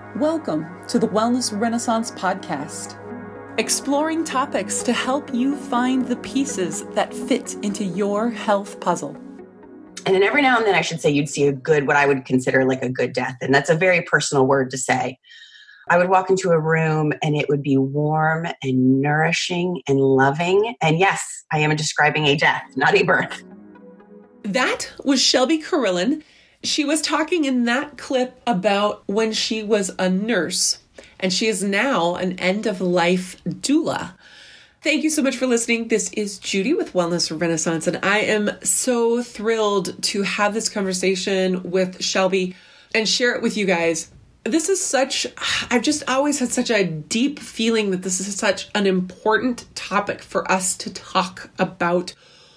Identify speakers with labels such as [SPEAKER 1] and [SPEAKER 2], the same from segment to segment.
[SPEAKER 1] Welcome to the Wellness Renaissance Podcast, exploring topics to help you find the pieces that fit into your health puzzle.
[SPEAKER 2] And then every now and then, I should say, you'd see what I would consider like a good death. And that's a very personal word to say. I would walk into a room and it would be warm and nourishing and loving. And yes, I am describing a death, not a birth.
[SPEAKER 1] That was Shelby Carillon. She was talking in that clip about when she was a nurse, and she is now an end-of-life doula. Thank you so much for listening. This is Judy with Wellness Renaissance, and I am so thrilled to have this conversation with Shelby and share it with you guys. I've just always had such a deep feeling that this is such an important topic for us to talk about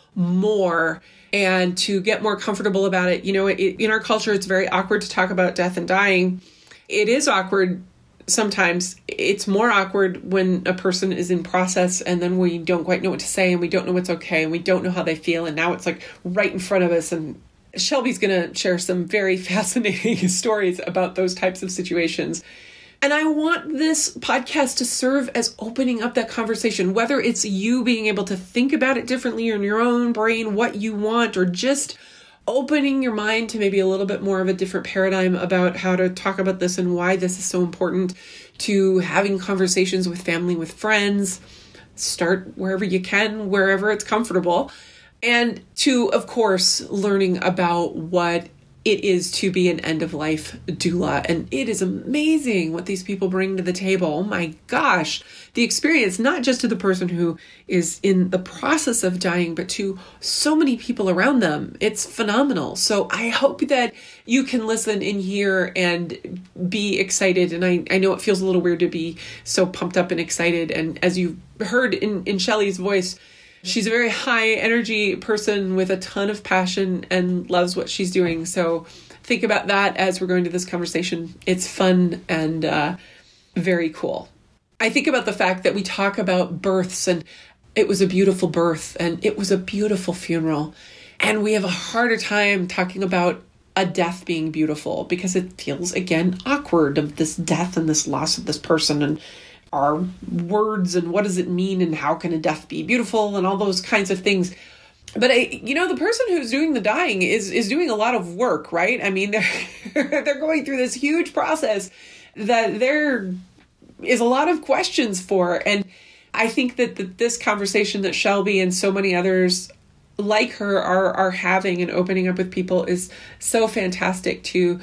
[SPEAKER 1] more and to get more comfortable about it. You know, in our culture, it's very awkward to talk about death and dying. It is awkward sometimes. It's more awkward when a person is in process and then we don't quite know what to say and we don't know what's okay and we don't know how they feel. And now it's like right in front of us. And Shelby's going to share some very fascinating stories about those types of situations. And I want this podcast to serve as opening up that conversation, whether it's you being able to think about it differently in your own brain, what you want, or just opening your mind to maybe a little bit more of a different paradigm about how to talk about this and why this is so important, to having conversations with family, with friends. Start wherever you can, wherever it's comfortable. And to, of course, learning about what it is to be an end-of-life doula. And it is amazing what these people bring to the table. Oh my gosh, the experience, not just to the person who is in the process of dying, but to so many people around them. It's phenomenal. So I hope that you can listen in here and be excited. And I know it feels a little weird to be so pumped up and excited. And as you heard in Shelly's voice, she's a very high energy person with a ton of passion and loves what she's doing. So think about that as we're going to this conversation. It's fun and very cool. I think about the fact that we talk about births, and it was a beautiful birth and it was a beautiful funeral. And we have a harder time talking about a death being beautiful because it feels, again, awkward of this death and this loss of this person and our words and what does it mean and how can a death be beautiful and all those kinds of things. But the person who's doing the dying is doing a lot of work, right? I mean, they're going through this huge process that there is a lot of questions for. And I think that this conversation that Shelby and so many others like her are having and opening up with people is so fantastic to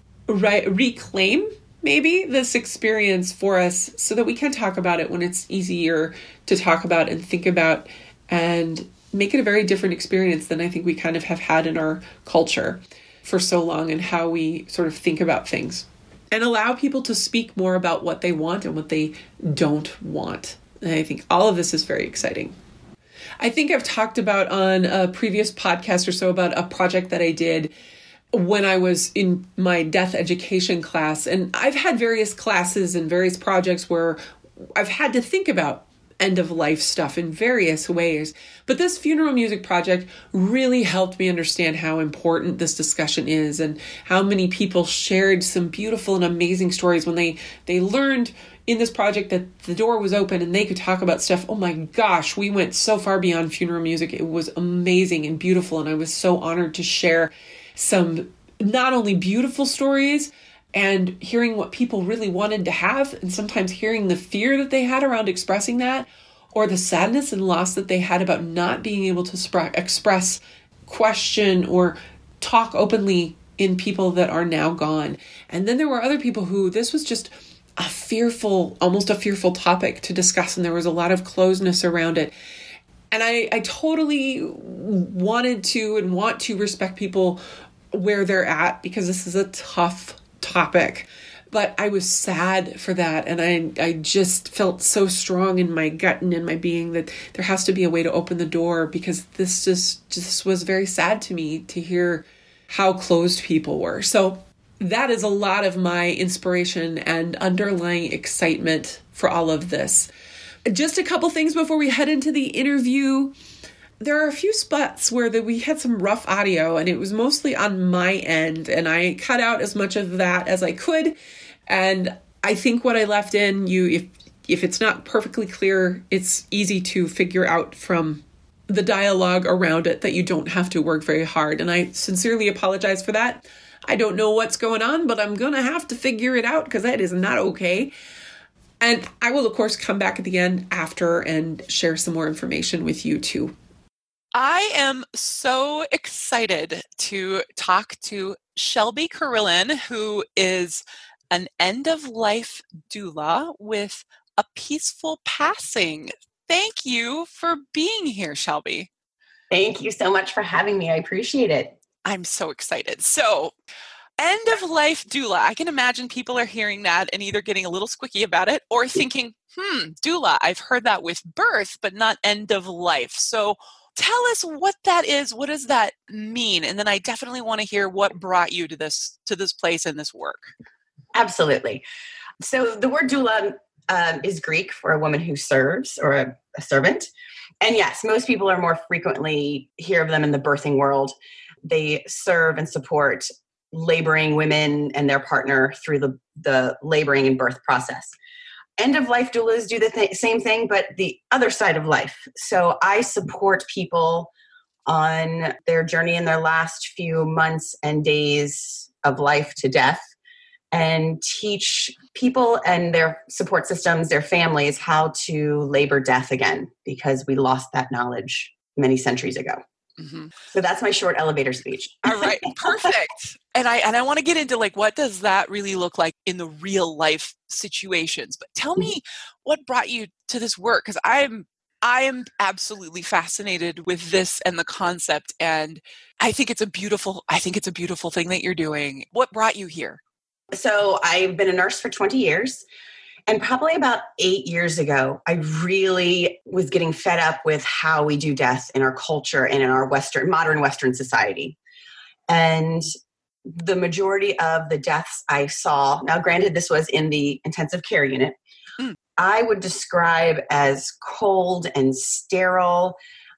[SPEAKER 1] reclaim maybe this experience for us so that we can talk about it when it's easier to talk about and think about and make it a very different experience than I think we kind of have had in our culture for so long and how we sort of think about things, and allow people to speak more about what they want and what they don't want. And I think all of this is very exciting. I think I've talked about on a previous podcast or so about a project that I did when I was in my death education class. And I've had various classes and various projects where I've had to think about end-of-life stuff in various ways. But this funeral music project really helped me understand how important this discussion is and how many people shared some beautiful and amazing stories when they learned in this project that the door was open and they could talk about stuff. Oh my gosh, we went so far beyond funeral music. It was amazing and beautiful. And I was so honored to share some not only beautiful stories and hearing what people really wanted to have, and sometimes hearing the fear that they had around expressing that, or the sadness and loss that they had about not being able to express, question, or talk openly in people that are now gone. And then there were other people who this was just almost a fearful topic to discuss, and there was a lot of closeness around it. And I totally wanted to and want to respect people where they're at, because this is a tough topic. But I was sad for that. And I just felt so strong in my gut and in my being that there has to be a way to open the door, because this just was very sad to me to hear how closed people were. So that is a lot of my inspiration and underlying excitement for all of this. Just a couple things before we head into the interview. There are a few spots where we had some rough audio, and it was mostly on my end, and I cut out as much of that as I could. And I think what I left in, if it's not perfectly clear, it's easy to figure out from the dialogue around it that you don't have to work very hard. And I sincerely apologize for that. I don't know what's going on, but I'm going to have to figure it out because that is not okay. And I will, of course, come back at the end after and share some more information with you too.
[SPEAKER 3] I am so excited to talk to Shelby Carillon, who is an end-of-life doula with a peaceful passing. Thank you for being here, Shelby.
[SPEAKER 2] Thank you so much for having me. I appreciate it.
[SPEAKER 3] I'm so excited. So, end-of-life doula. I can imagine people are hearing that and either getting a little squicky about it or thinking, doula, I've heard that with birth, but not end of life. So tell us what that is. What does that mean? And then I definitely want to hear what brought you to this place and this work.
[SPEAKER 2] Absolutely. So the word doula is Greek for a woman who serves or a servant. And yes, most people are more frequently hear of them in the birthing world. They serve and support laboring women and their partner through the laboring and birth process. End-of-life doulas do the same thing, but the other side of life. So I support people on their journey in their last few months and days of life to death and teach people and their support systems, their families, how to labor death again, because we lost that knowledge many centuries ago. Mm-hmm. So that's my short elevator speech.
[SPEAKER 3] All right, perfect. And I want to get into what does that really look like in the real life situations? But tell me what brought you to this work, because I am absolutely fascinated with this and the concept, and I think it's a beautiful thing that you're doing. What brought you here?
[SPEAKER 2] So I've been a nurse for 20 years. And probably about 8 years ago, I really was getting fed up with how we do death in our culture and in our modern Western society. And the majority of the deaths I saw, now granted this was in the intensive care unit, I would describe as cold and sterile.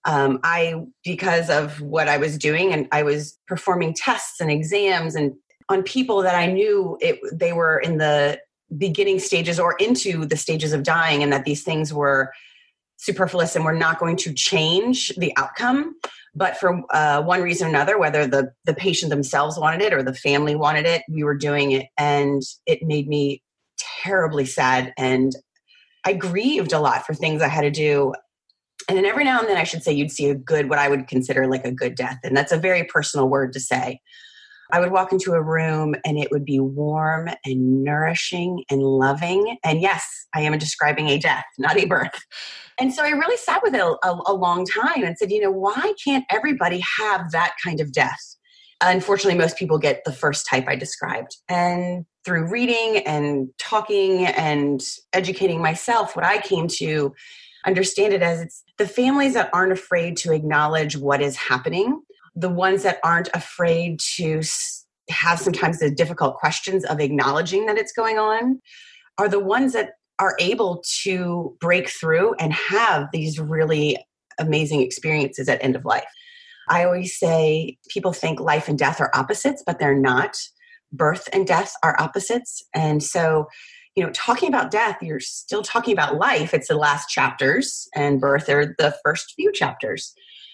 [SPEAKER 2] Because of what I was doing, and I was performing tests and exams and on people that I knew they were in the beginning stages or into the stages of dying, and that these things were superfluous and were not going to change the outcome. But for one reason or another, whether the patient themselves wanted it or the family wanted it, we were doing it. And it made me terribly sad. And I grieved a lot for things I had to do. And then every now and then, I should say, you'd see what I would consider a good death. And that's a very personal word to say. I would walk into a room and it would be warm and nourishing and loving. And yes, I am describing a death, not a birth. And so I really sat with it a long time and said, why can't everybody have that kind of death? Unfortunately, most people get the first type I described. And through reading and talking and educating myself, what I came to understand it as, it's the families that aren't afraid to acknowledge what is happening, the ones that aren't afraid to have sometimes the difficult questions of acknowledging that it's going on, are the ones that are able to break through and have these really amazing experiences at end of life. I always say people think life and death are opposites, but they're not. Birth and death are opposites. And so, talking about death, you're still talking about life. It's the last chapters, and birth are the first few chapters.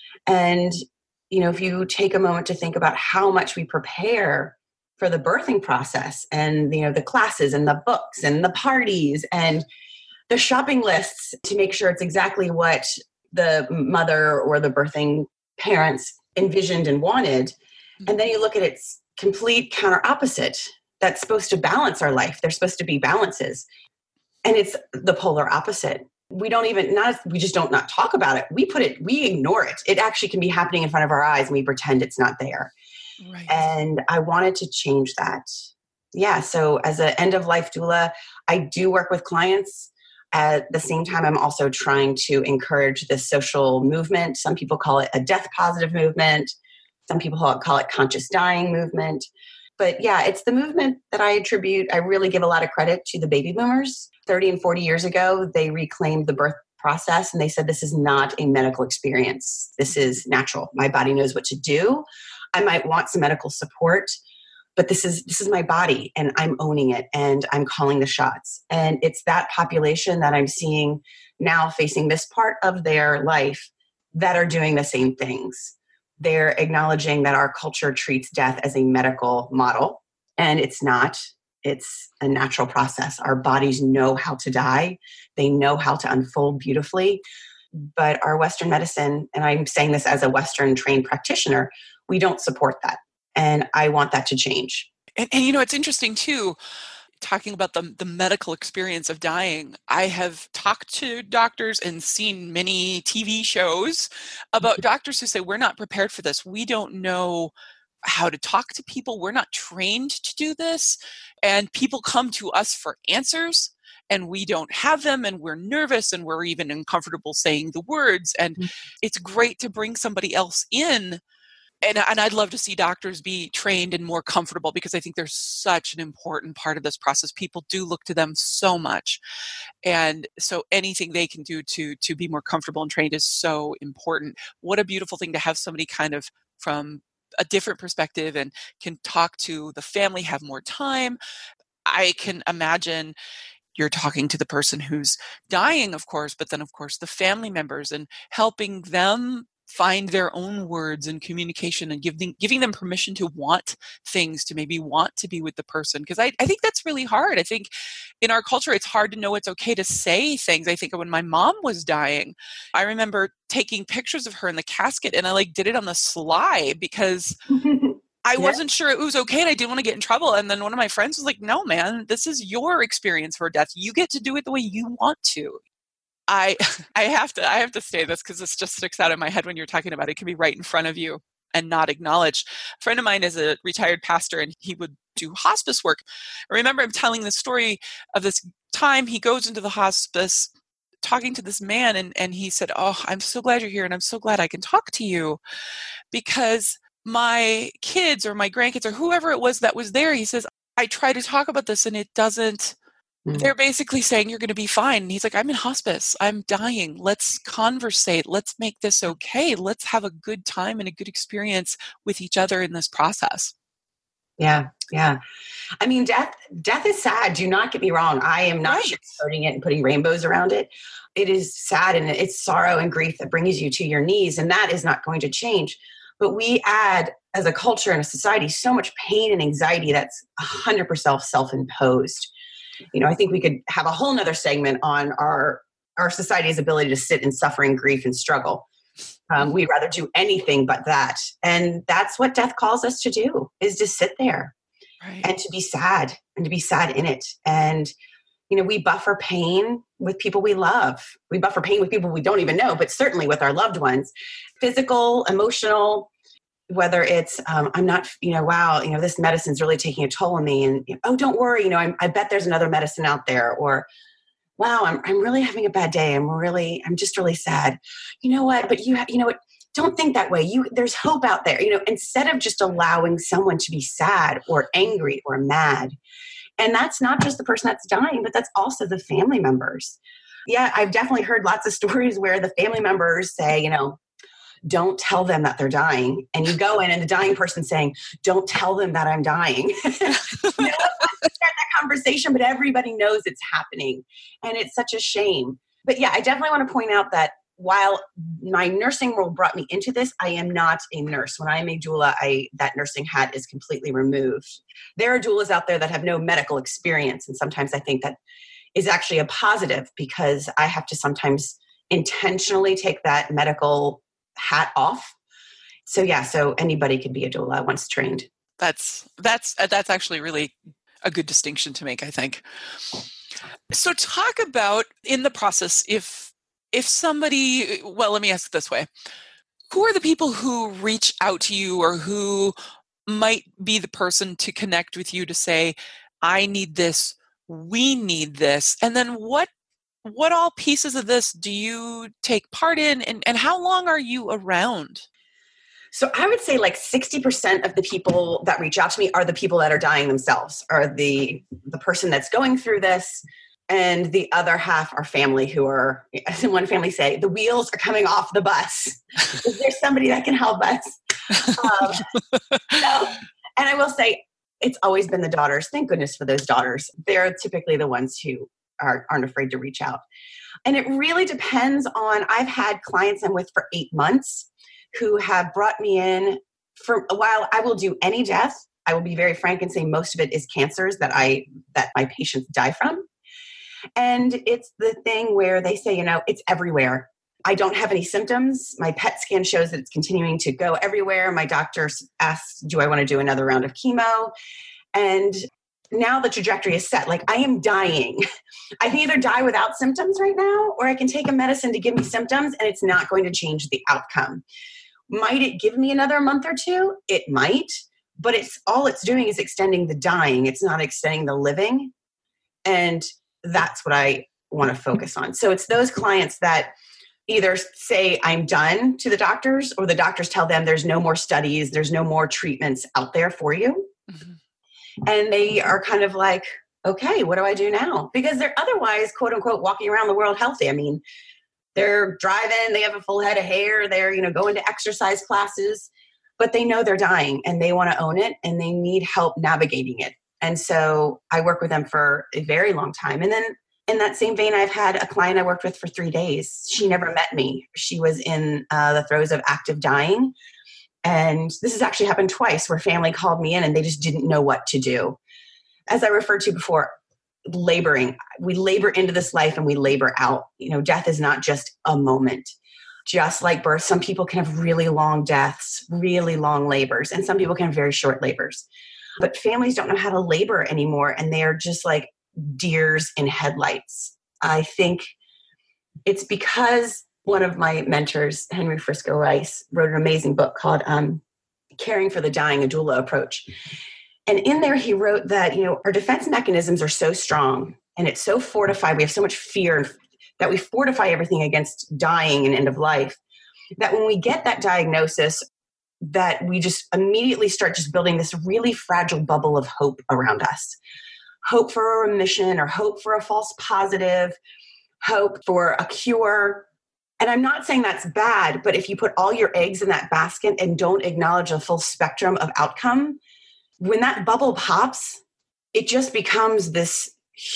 [SPEAKER 2] And if you take a moment to think about how much we prepare for the birthing process and, the classes and the books and the parties and the shopping lists to make sure it's exactly what the mother or the birthing parents envisioned and wanted. And then you look at its complete counter opposite that's supposed to balance our life. There's supposed to be balances. And it's the polar opposite. We just don't not talk about it. We ignore it. It actually can be happening in front of our eyes and we pretend it's not there. Right. And I wanted to change that. Yeah. So as an end of life doula, I do work with clients. At the same time, I'm also trying to encourage this social movement. Some people call it a death positive movement. Some people call it conscious dying movement. But yeah, it's the movement that I really give a lot of credit to the baby boomers. 30 and 40 years ago, they reclaimed the birth process and they said, this is not a medical experience. This is natural. My body knows what to do. I might want some medical support, but this is my body and I'm owning it and I'm calling the shots. And it's that population that I'm seeing now facing this part of their life that are doing the same things. They're acknowledging that our culture treats death as a medical model, and it's not. It's a natural process. Our bodies know how to die. They know how to unfold beautifully. But our Western medicine, and I'm saying this as a Western trained practitioner, we don't support that. And I want that to change.
[SPEAKER 3] And it's interesting too, talking about the medical experience of dying. I have talked to doctors and seen many TV shows about doctors who say, we're not prepared for this. We don't know how to talk to people. We're not trained to do this. And people come to us for answers and we don't have them and we're nervous and we're even uncomfortable saying the words. And it's great to bring somebody else in. And I'd love to see doctors be trained and more comfortable, because I think they're such an important part of this process. People do look to them so much. And so anything they can do to be more comfortable and trained is so important. What a beautiful thing to have somebody kind of from a different perspective and can talk to the family, have more time. I can imagine you're talking to the person who's dying, of course, but then of course the family members and helping them find their own words and communication and giving them permission to want things, to maybe want to be with the person. Because I think that's really hard. I think in our culture, it's hard to know it's okay to say things. I think when my mom was dying, I remember taking pictures of her in the casket and I did it on the sly because I wasn't sure it was okay and I didn't want to get in trouble. And then one of my friends was like, no, man, this is your experience for death. You get to do it the way you want to. I have to say this because this just sticks out in my head when you're talking about it. It can be right in front of you and not acknowledged. A friend of mine is a retired pastor and he would do hospice work. I remember him telling the story of this time he goes into the hospice talking to this man and he said, oh, I'm so glad you're here and I'm so glad I can talk to you because my kids or my grandkids or whoever it was that was there, he says, I try to talk about this and it doesn't. They're basically saying you're going to be fine. And he's like, I'm in hospice. I'm dying. Let's conversate. Let's make this okay. Let's have a good time and a good experience with each other in this process.
[SPEAKER 2] Yeah. Yeah. I mean, death is sad. Do not get me wrong. I am not sugarcoating it and putting rainbows around it. It is sad and it's sorrow and grief that brings you to your knees. And that is not going to change. But we add, as a culture and a society, so much pain and anxiety that's 100% self-imposed. I think we could have a whole nother segment on our society's ability to sit in suffering, grief, and struggle. We'd rather do anything but that. And that's what death calls us to do, is to sit there and to be sad and to be sad in it. And, we buffer pain with people we love. We buffer pain with people we don't even know, but certainly with our loved ones, physical, emotional, whether it's, I'm not, wow, this medicine's really taking a toll on me and, oh, don't worry, I bet there's another medicine out there, or, wow, I'm really having a bad day. I'm just really sad. You know what? But you know what? Don't think that way. There's hope out there, instead of just allowing someone to be sad or angry or mad. And that's not just the person that's dying, but that's also the family members. Yeah. I've definitely heard lots of stories where the family members say, don't tell them that they're dying. And you go in and the dying person saying, don't tell them that I'm dying. Start that conversation, but everybody knows it's happening. And it's such a shame. But yeah, I definitely want to point out that while my nursing role brought me into this, I am not a nurse. When I am a doula, that nursing hat is completely removed. There are doulas out there that have no medical experience. And sometimes I think that is actually a positive because I have to sometimes intentionally take that medical hat off. So anybody could be a doula once trained.
[SPEAKER 3] That's actually really a good distinction to make, I think. So talk about in the process, if somebody, well, let me ask it this way. Who are the people who reach out to you or who might be the person to connect with you to say, I need this, we need this, and then what all pieces of this do you take part in and how long are you around?
[SPEAKER 2] So I would say 60% of the people that reach out to me are the people that are dying themselves, or the person that's going through this. And the other half are family who are, as one family say, the wheels are coming off the bus. Is there somebody that can help us? And I will say, it's always been the daughters. Thank goodness for those daughters. They're typically the ones who aren't afraid to reach out. And it really depends on, I've had clients I'm with for 8 months who have brought me in for a while. I will do any death. I will be very frank and say most of it is cancers that my patients die from. And it's the thing where they say, it's everywhere. I don't have any symptoms. My PET scan shows that it's continuing to go everywhere. My doctor asks, do I want to do another round of chemo? And now the trajectory is set. Like, I am dying. I can either die without symptoms right now, or I can take a medicine to give me symptoms, and it's not going to change the outcome. Might it give me another month or two? It might, but all it's doing is extending the dying. It's not extending the living. And that's what I want to focus on. So it's those clients that either say I'm done to the doctors, or the doctors tell them there's no more studies, there's no more treatments out there for you. Mm-hmm. And they are kind of like, okay, what do I do now? Because they're otherwise, quote unquote, walking around the world healthy. I mean, they're driving, they have a full head of hair, they're, going to exercise classes, but they know they're dying and they want to own it and they need help navigating it. And so I work with them for a very long time. And then in that same vein, I've had a client I worked with for 3 days. She never met me. She was in the throes of active dying. And this has actually happened twice where family called me in and they just didn't know what to do. As I referred to before, laboring. We labor into this life and we labor out. Death is not just a moment. Just like birth, some people can have really long deaths, really long labors, and some people can have very short labors. But families don't know how to labor anymore, and they are just like deers in headlights. I think it's because one of my mentors, Henry Frisco Rice, wrote an amazing book called Caring for the Dying, a Doula Approach. And in there, he wrote that, our defense mechanisms are so strong and it's so fortified. We have so much fear that we fortify everything against dying and end of life, that when we get that diagnosis, that we just immediately start just building this really fragile bubble of hope around us. Hope for a remission, or hope for a false positive, hope for a cure. And I'm not saying that's bad, but if you put all your eggs in that basket and don't acknowledge a full spectrum of outcome, when that bubble pops, it just becomes this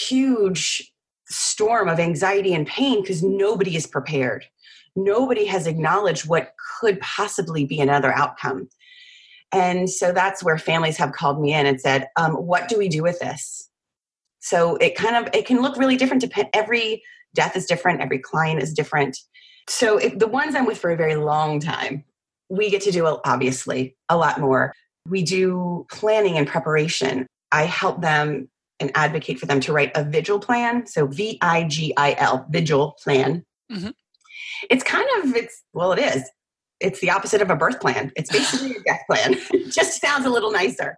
[SPEAKER 2] huge storm of anxiety and pain because nobody is prepared. Nobody has acknowledged what could possibly be another outcome. And so that's where families have called me in and said, what do we do with this? So it can look really different. Every death is different. Every client is different. So the ones I'm with for a very long time, we get to do, obviously, a lot more. We do planning and preparation. I help them and advocate for them to write a vigil plan. So VIGIL, vigil plan. Mm-hmm. It is. It's the opposite of a birth plan. It's basically a death plan. It just sounds a little nicer.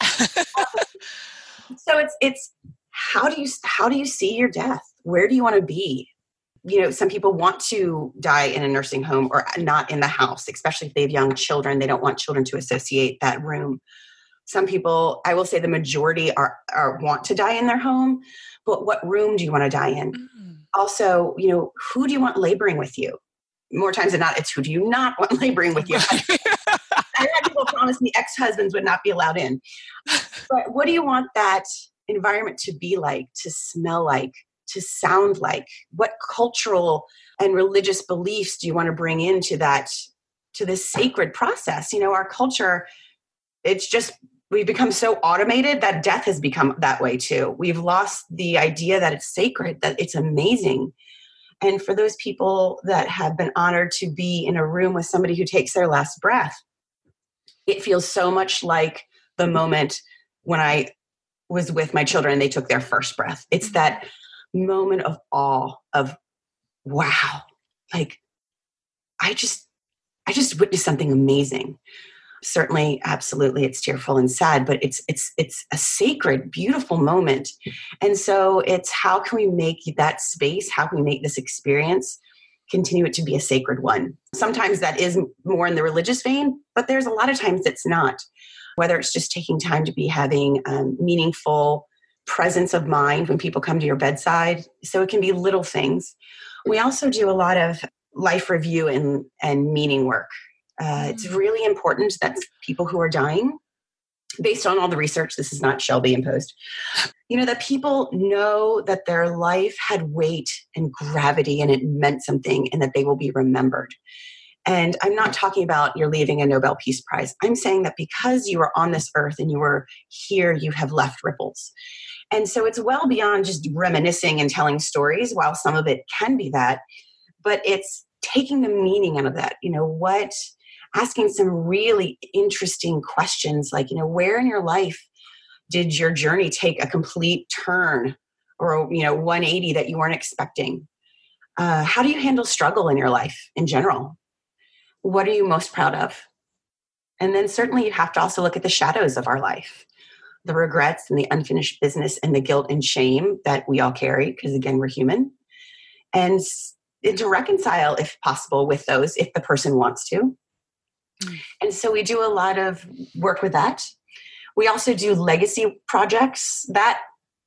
[SPEAKER 2] So it's how do you see your death? Where do you want to be? Some people want to die in a nursing home or not in the house, especially if they have young children. They don't want children to associate that room. Some people, I will say the majority are want to die in their home, but what room do you want to die in? Mm-hmm. Also, who do you want laboring with you? More times than not, it's who do you not want laboring with you? I had people promise me ex-husbands would not be allowed in. But what do you want that environment to be like, to smell like, to sound like? What cultural and religious beliefs do you want to bring into to this sacred process? Our culture, we've become so automated that death has become that way too. We've lost the idea that it's sacred, that it's amazing. And for those people that have been honored to be in a room with somebody who takes their last breath, it feels so much like the moment when I was with my children and they took their first breath. It's that moment of awe, of wow, like I just witnessed something amazing. Certainly, absolutely, it's tearful and sad, but it's a sacred, beautiful moment. And so it's how can we make that space, how can we make this experience, continue it to be a sacred one? Sometimes that is more in the religious vein, but there's a lot of times it's not. Whether it's just taking time to be having meaningful presence of mind when people come to your bedside. So it can be little things. We also do a lot of life review and meaning work. It's really important that people who are dying based on all the research, this is not Shelby imposed, that people know that their life had weight and gravity and it meant something and that they will be remembered. And I'm not talking about you're leaving a Nobel Peace Prize. I'm saying that because you are on this earth and you were here, you have left ripples. And so it's well beyond just reminiscing and telling stories, while some of it can be that, but it's taking the meaning out of that. Asking some really interesting questions like, where in your life did your journey take a complete turn or, 180 that you weren't expecting? How do you handle struggle in your life in general? What are you most proud of? And then certainly you have to also look at the shadows of our life, the regrets and the unfinished business and the guilt and shame that we all carry, because again, we're human. And to reconcile, if possible, with those, if the person wants to. And so we do a lot of work with that. We also do legacy projects that,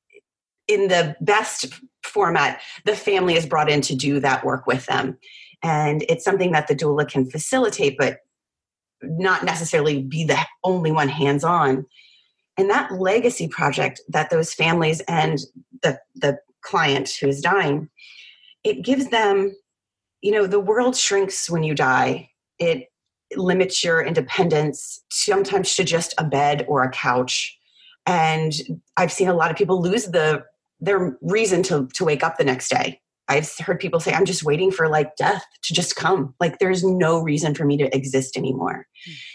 [SPEAKER 2] in the best format, the family is brought in to do that work with them. And it's something that the doula can facilitate, but not necessarily be the only one hands-on. And that legacy project that those families and the client who is dying, it gives them, the world shrinks when you die. It limits your independence sometimes to just a bed or a couch. And I've seen a lot of people lose their reason to wake up the next day. I've heard people say, I'm just waiting for death to just come. There's no reason for me to exist anymore.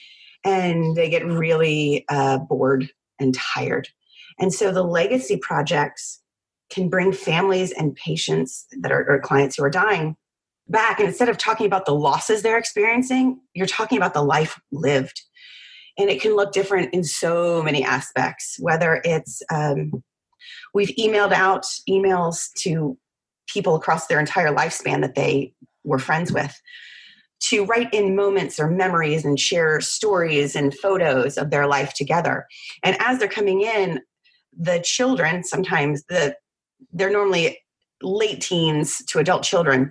[SPEAKER 2] And they get really bored and tired. And so the legacy projects can bring families and patients that are or clients who are dying back. And instead of talking about the losses they're experiencing, you're talking about the life lived. And it can look different in so many aspects, whether it's, we've emailed out emails to people across their entire lifespan that they were friends with, to write in moments or memories and share stories and photos of their life together. And as they're coming in, the children, sometimes they're normally late teens to adult children,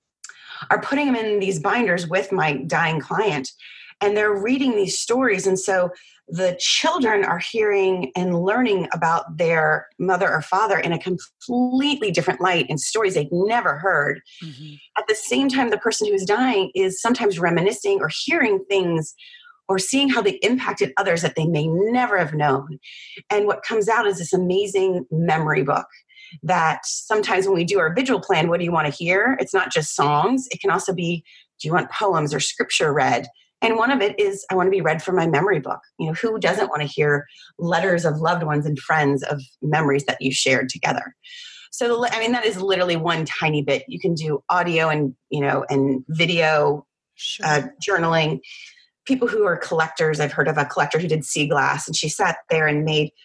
[SPEAKER 2] are putting them in these binders with my dying client, and they're reading these stories. And so the children are hearing and learning about their mother or father in a completely different light, in stories they'd never heard. Mm-hmm. At the same time, the person who's dying is sometimes reminiscing or hearing things or seeing how they impacted others that they may never have known. And what comes out is this amazing memory book that sometimes when we do our vigil plan, what do you want to hear? It's not just songs. It can also be, do you want poems or scripture read? And one of it is, I want to be read from my memory book. Who doesn't want to hear letters of loved ones and friends of memories that you shared together? So, that is literally one tiny bit. You can do audio and, and video, sure. Journaling. People who are collectors, I've heard of a collector who did sea glass, and she sat there and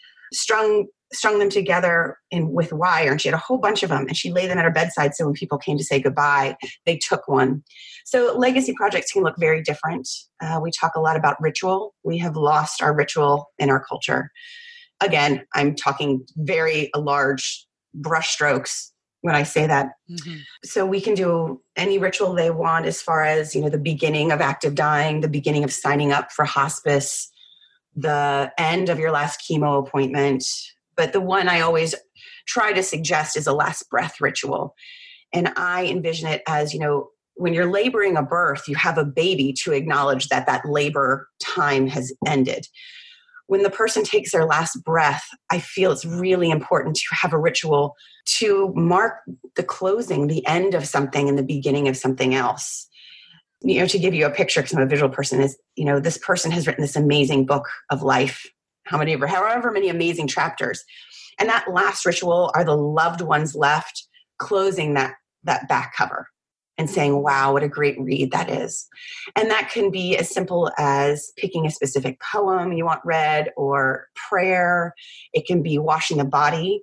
[SPEAKER 2] strung them together with wire, and she had a whole bunch of them, and she laid them at her bedside so when people came to say goodbye, they took one. So legacy projects can look very different. We talk a lot about ritual. We have lost our ritual in our culture. Again, I'm talking very large brushstrokes when I say that. Mm-hmm. So we can do any ritual they want as far as, the beginning of active dying, the beginning of signing up for hospice, the end of your last chemo appointment. But the one I always try to suggest is a last breath ritual. And I envision it as, when you're laboring a birth, you have a baby to acknowledge that labor time has ended. When the person takes their last breath, I feel it's really important to have a ritual to mark the closing, the end of something and the beginning of something else. To give you a picture, because I'm a visual person, is, this person has written this amazing book of life, however many amazing chapters. And that last ritual are the loved ones left closing that back cover and saying, wow, what a great read that is. And that can be as simple as picking a specific poem you want read or prayer. It can be washing the body.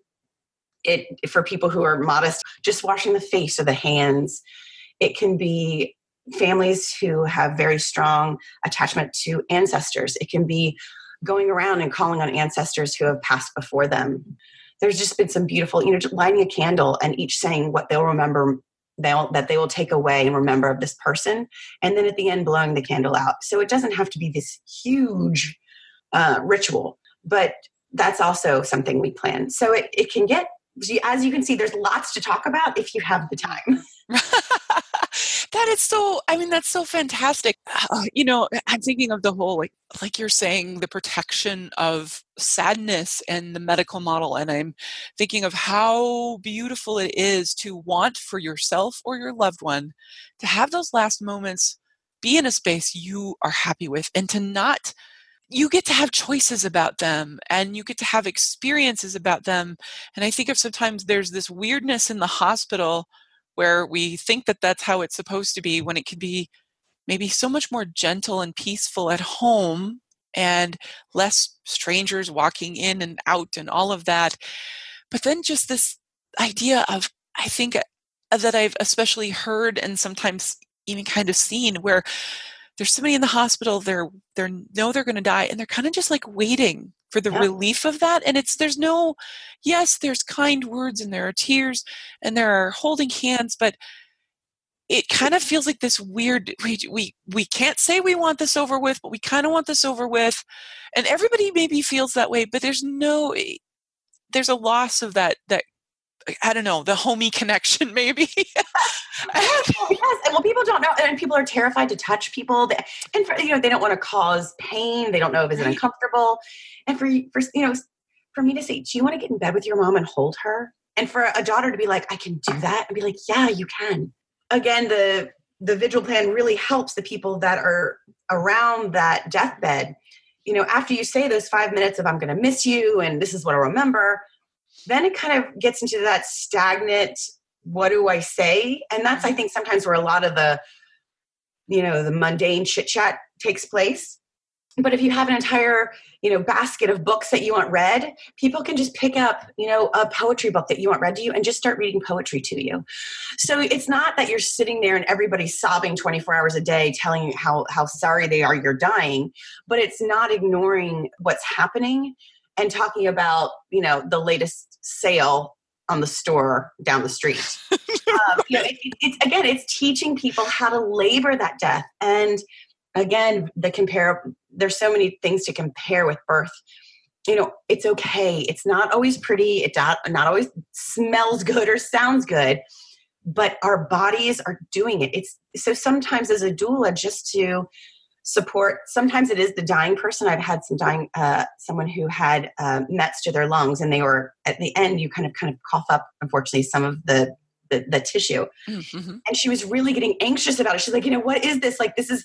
[SPEAKER 2] For people who are modest, just washing the face or the hands. It can be families who have very strong attachment to ancestors. It can be going around and calling on ancestors who have passed before them. There's just been some beautiful, just lighting a candle and each saying what they'll remember, that they will take away and remember of this person. And then at the end, blowing the candle out. So it doesn't have to be this huge ritual, but that's also something we plan. So it can get, as you can see, there's lots to talk about if you have the time.
[SPEAKER 3] That is so, I mean, that's so fantastic. I'm thinking of the whole, like you're saying, the protection of sadness and the medical model. And I'm thinking of how beautiful it is to want for yourself or your loved one to have those last moments be in a space you are happy with, and to not, you get to have choices about them and you get to have experiences about them. And I think of sometimes there's this weirdness in the hospital where we think that that's how it's supposed to be, when it could be maybe so much more gentle and peaceful at home, and less strangers walking in and out and all of that. But then just this idea of, I think that I've especially heard and sometimes even kind of seen, where there's somebody in the hospital, they know they're going to die, and they're kind of just like waiting for the relief of that. And there's kind words and there are tears and there are holding hands, but it kind of feels like this weird, we can't say we want this over with, but we kind of want this over with. And everybody maybe feels that way, but there's a loss of that, I don't know, the homey connection maybe.
[SPEAKER 2] Yes. Well, people don't know, and people are terrified to touch people, and they don't want to cause pain. They don't know if it's uncomfortable. And for me to say, do you want to get in bed with your mom and hold her? And for a daughter to be like, I can do that, and be like, yeah, you can. Again, the vigil plan really helps the people that are around that deathbed. After you say those 5 minutes of I'm going to miss you and this is what I remember, then it kind of gets into that stagnant, what do I say? And that's, I think, sometimes where a lot of the mundane chit chat takes place. But if you have an entire, basket of books that you want read, people can just pick up, a poetry book that you want read to you and just start reading poetry to you. So it's not that you're sitting there and everybody's sobbing 24 hours a day, telling you how sorry they are you're dying, but it's not ignoring what's happening and talking about, the latest sale on the store down the street. It's teaching people how to labor that death. And again, there's so many things to compare with birth. It's okay. It's not always pretty. It not always smells good or sounds good, but our bodies are doing it. So sometimes as a doula, just to support, sometimes it is the dying person. I've had someone who had mets to their lungs, and they were, at the end, you kind of cough up, unfortunately, some of the tissue. Mm-hmm. And she was really getting anxious about it. She's like, what is this? Like, this is,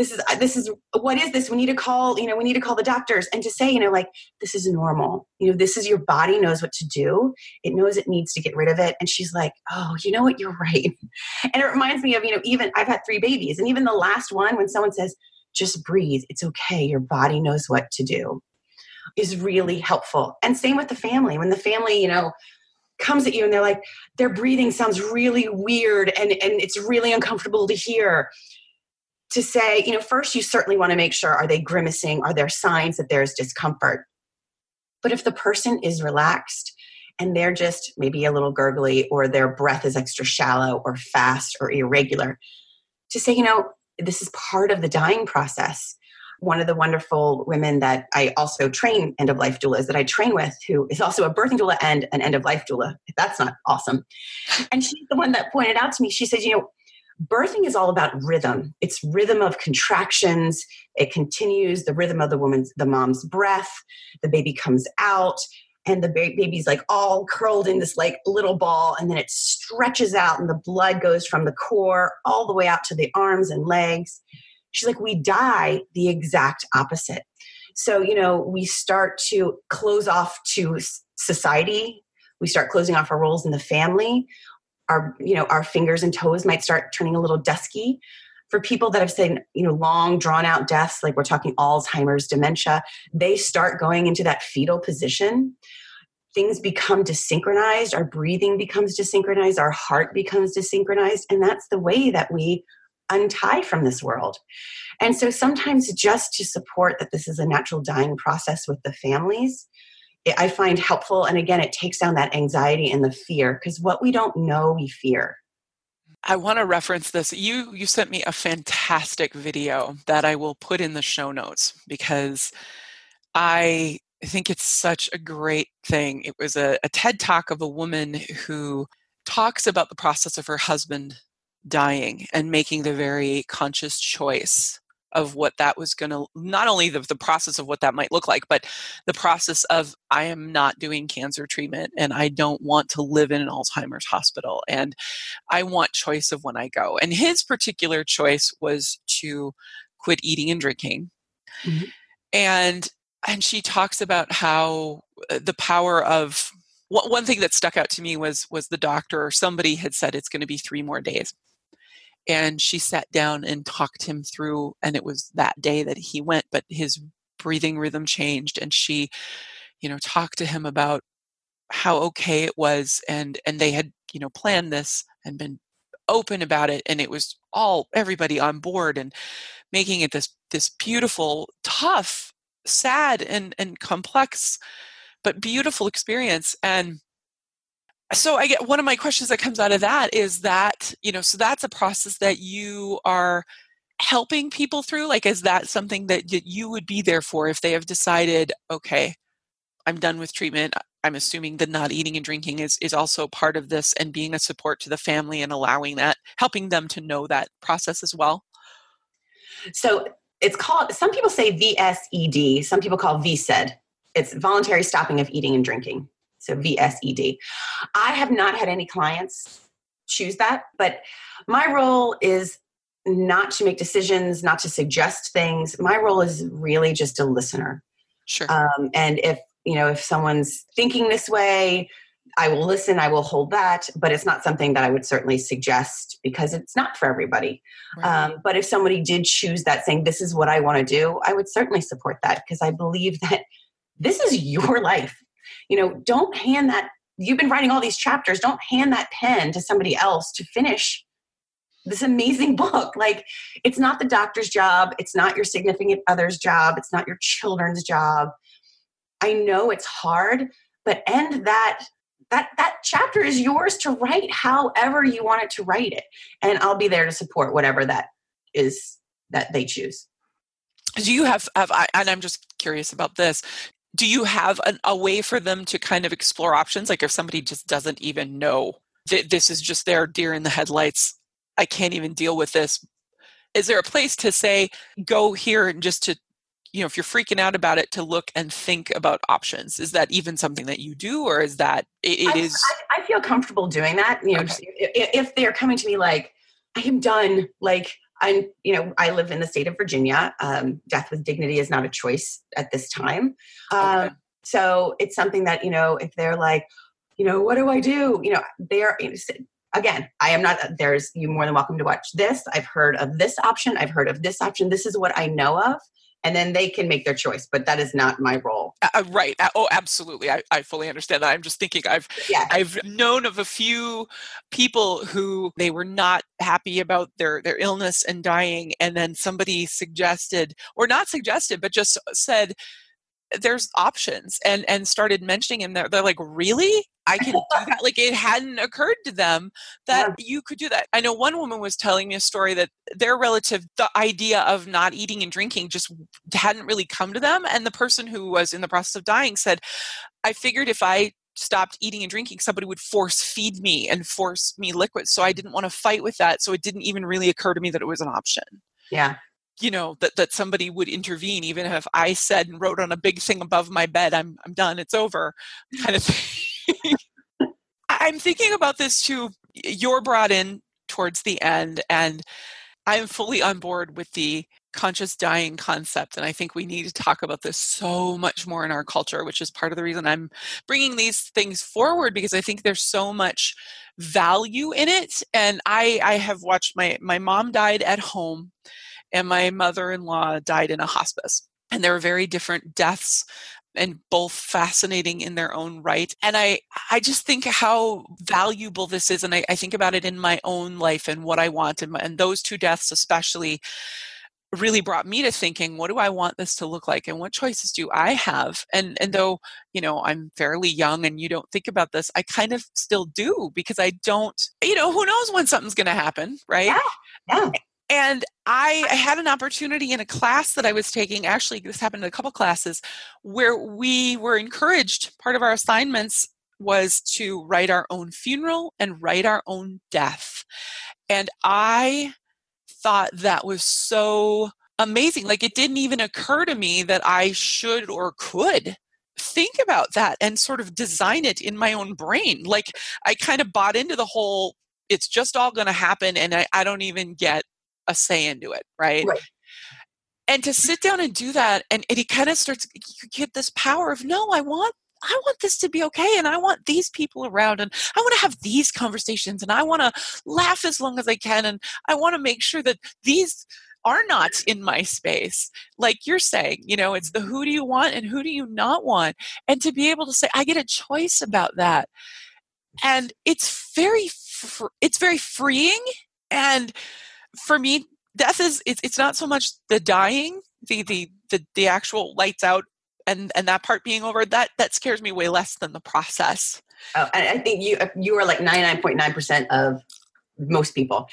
[SPEAKER 2] what is this? We need to call the doctors. And to say, this is normal. This is, your body knows what to do. It knows it needs to get rid of it. And she's like, oh, you know what? You're right. And it reminds me of, even I've had 3 babies, and even the last one, when someone says, just breathe, it's okay, your body knows what to do, is really helpful. And same with the family. When the family, comes at you and they're like, their breathing sounds really weird and it's really uncomfortable to hear, to say, first you certainly want to make sure, are they grimacing? Are there signs that there's discomfort? But if the person is relaxed and they're just maybe a little gurgly, or their breath is extra shallow or fast or irregular, to say, this is part of the dying process. One of the wonderful women that I also train end-of-life doulas that I train with, who is also a birthing doula and an end-of-life doula, if that's not awesome. And she's the one that pointed out to me, she says, birthing is all about rhythm. It's rhythm of contractions. It continues the rhythm of the mom's breath. The baby comes out, and the baby's like all curled in this like little ball, and then it stretches out, and the blood goes from the core all the way out to the arms and legs. She's like, we die the exact opposite. So, we start to close off to society. We start closing off our roles in the family. Our fingers and toes might start turning a little dusky. For people that have said, long drawn out deaths, like we're talking Alzheimer's, dementia, they start going into that fetal position. Things become desynchronized. Our breathing becomes desynchronized. Our heart becomes desynchronized. And that's the way that we untie from this world. And so sometimes just to support that this is a natural dying process with the families, I find helpful. And again, it takes down that anxiety and the fear, because what we don't know, we fear.
[SPEAKER 3] I want to reference this. You sent me a fantastic video that I will put in the show notes, because I think it's such a great thing. It was a TED Talk of a woman who talks about the process of her husband dying and making the very conscious choice of what that was going to, not only the process of what that might look like, but the process of, I am not doing cancer treatment and I don't want to live in an Alzheimer's hospital and I want choice of when I go. And his particular choice was to quit eating and drinking.
[SPEAKER 2] Mm-hmm.
[SPEAKER 3] And she talks about how the power of, one thing that stuck out to me was the doctor or somebody had said it's going to be 3 more days. And she sat down and talked him through, and it was that day that he went, but his breathing rhythm changed. And she, talked to him about how okay it was. And they had, planned this and been open about it. And it was everybody on board and making it this beautiful, tough, sad and complex, but beautiful experience. And so I get, one of my questions that comes out of that is that, so that's a process that you are helping people through. Like, is that something that you would be there for if they have decided, okay, I'm done with treatment? I'm assuming that not eating and drinking is also part of this, and being a support to the family and allowing that, helping them to know that process as well.
[SPEAKER 2] So it's called, some people say VSED, some people call VSED. It's voluntary stopping of eating and drinking. So VSED. I have not had any clients choose that, but my role is not to make decisions, not to suggest things. My role is really just a listener.
[SPEAKER 3] Sure.
[SPEAKER 2] And if someone's thinking this way, I will listen, I will hold that, but it's not something that I would certainly suggest because it's not for everybody. Right. But if somebody did choose that, saying, this is what I want to do, I would certainly support that because I believe that this is your life. Don't hand that, you've been writing all these chapters, don't hand that pen to somebody else to finish this amazing book. Like, it's not the doctor's job. It's not your significant other's job. It's not your children's job. I know it's hard, but end that chapter is yours to write however you want it to write it. And I'll be there to support whatever that is that they choose.
[SPEAKER 3] Do you have and I'm just curious about this, do you have a way for them to kind of explore options? Like if somebody just doesn't even know that this is just their deer in the headlights, I can't even deal with this. Is there a place to say, go here and just to, if you're freaking out about it, to look and think about options? Is that even something that you do, or is that
[SPEAKER 2] I feel comfortable doing that.
[SPEAKER 3] Okay.
[SPEAKER 2] If they're coming to me like, I am done, like I live in the state of Virginia. Death with dignity is not a choice at this time.
[SPEAKER 3] Okay.
[SPEAKER 2] So it's something that, if they're like, what do I do? Again, I am not, you're more than welcome to watch this. I've heard of this option. I've heard of this option. This is what I know of. And then they can make their choice, but that is not my role.
[SPEAKER 3] Right. Oh, absolutely. I fully understand that. I'm just thinking I've known of a few people who they were not happy about their illness and dying. And then somebody suggested, or not suggested, but just said, there's options, and started mentioning him. They're like, really? I can do that? Like, it hadn't occurred to them that you could do that. I know one woman was telling me a story that their relative, the idea of not eating and drinking just hadn't really come to them. And the person who was in the process of dying said, I figured if I stopped eating and drinking, somebody would force feed me and force me liquids. So I didn't want to fight with that. So it didn't even really occur to me that it was an option.
[SPEAKER 2] Yeah.
[SPEAKER 3] That somebody would intervene, even if I said and wrote on a big thing above my bed, I'm done, it's over, kind of thing. I'm thinking about this too. You're brought in towards the end, and I'm fully on board with the conscious dying concept. And I think we need to talk about this so much more in our culture, which is part of the reason I'm bringing these things forward, because I think there's so much value in it. And I have watched my mom died at home, and my mother-in-law died in a hospice. And they were very different deaths, and both fascinating in their own right. And I just think how valuable this is. And I think about it in my own life and what I want. And those two deaths especially really brought me to thinking, what do I want this to look like? And what choices do I have? And though, I'm fairly young and you don't think about this, I kind of still do, because I don't, who knows when something's going to happen, right?
[SPEAKER 2] Yeah.
[SPEAKER 3] And I had an opportunity in a class that I was taking. Actually, this happened in a couple classes where we were encouraged. Part of our assignments was to write our own funeral and write our own death. And I thought that was so amazing. Like, it didn't even occur to me that I should or could think about that and sort of design it in my own brain. Like, I kind of bought into the whole, it's just all going to happen and I don't even get a say into it, right? And to sit down and do that, and it kind of starts, you get this power of, no, I want this to be okay, and I want these people around, and I want to have these conversations, and I want to laugh as long as I can, and I want to make sure that these are not in my space. Like you're saying, it's the who do you want and who do you not want, and to be able to say, I get a choice about that. And it's very freeing. And for me, death it's not so much the dying, the actual lights out and that part being over. That scares me way less than the process.
[SPEAKER 2] Oh, and I think you are like 99.9% of most people.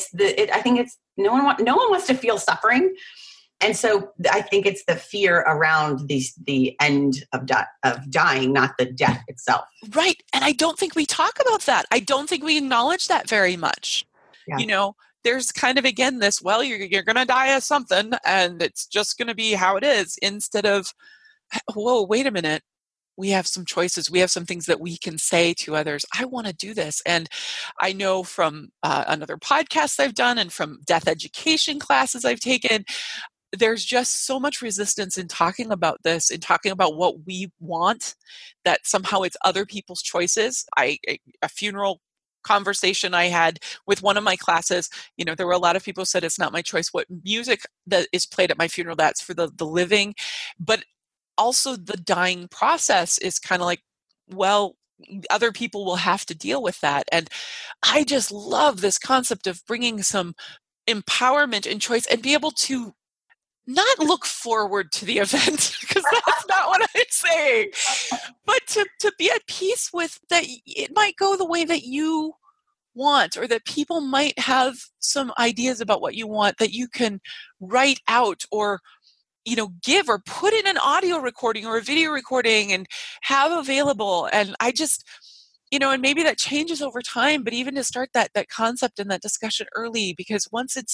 [SPEAKER 2] I think it's no one wants to feel suffering, and so I think it's the fear around the end of dying, not the death itself.
[SPEAKER 3] Right, and I don't think we talk about that. I don't think we acknowledge that very much. Yeah. There's kind of, again, this, well, you're going to die of something and it's just going to be how it is, instead of, whoa, wait a minute. We have some choices. We have some things that we can say to others. I want to do this. And I know from another podcast I've done and from death education classes I've taken, there's just so much resistance in talking about this, in talking about what we want, that somehow it's other people's choices. A funeral conversation I had with one of my classes, there were a lot of people who said it's not my choice what music that is played at my funeral, that's for the living. But also the dying process is kind of like, well, other people will have to deal with that. And I just love this concept of bringing some empowerment and choice, and be able to not look forward to the event, because that's not what I'm saying, but to be at peace with that it might go the way that you want, or that people might have some ideas about what you want that you can write out, or give or put in an audio recording or a video recording and have available. And I just, and maybe that changes over time, but even to start that concept and that discussion early, because once it's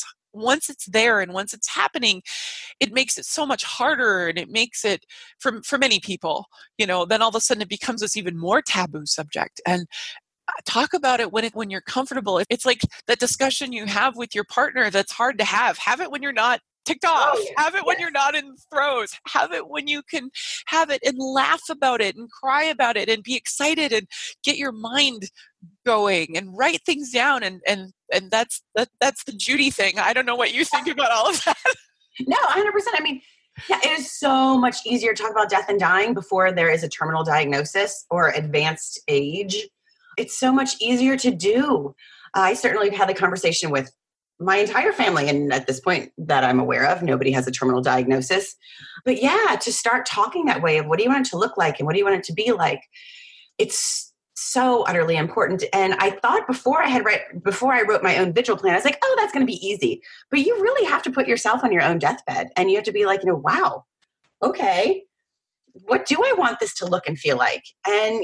[SPEAKER 3] there and once it's happening, it makes it so much harder, and it makes it for many people, then all of a sudden it becomes this even more taboo subject. And talk about it when you're comfortable. It's like that discussion you have with your partner that's hard to have. Have it when you're not ticked off. Oh, yeah. Have it when you're not in throes. Have it when you can have it and laugh about it and cry about it and be excited and get your mind going and write things down. And that's the Judy thing. I don't know what you think about all of that.
[SPEAKER 2] No, 100%. I mean, yeah, it is so much easier to talk about death and dying before there is a terminal diagnosis or advanced age. It's so much easier to do. I certainly had the conversation with my entire family, and at this point that I'm aware of, nobody has a terminal diagnosis. But yeah, to start talking that way of what do you want it to look like and what do you want it to be like, it's so utterly important. And I thought before I wrote my own vigil plan, I was like, oh, that's going to be easy. But you really have to put yourself on your own deathbed, and you have to be like, wow, okay, what do I want this to look and feel like? And,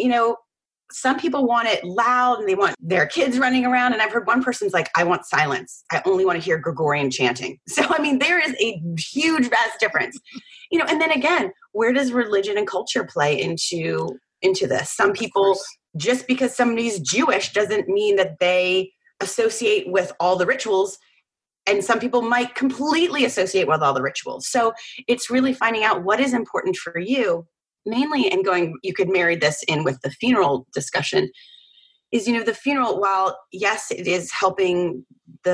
[SPEAKER 2] some people want it loud and they want their kids running around. And I've heard one person's like, I want silence. I only want to hear Gregorian chanting. So, I mean, there is a huge, vast difference, and then again, where does religion and culture play into this? Some people, just because somebody's Jewish doesn't mean that they associate with all the rituals. And some people might completely associate with all the rituals. So it's really finding out what is important for you. Mainly, and you could marry this in with the funeral discussion, is, the funeral, while yes, it is helping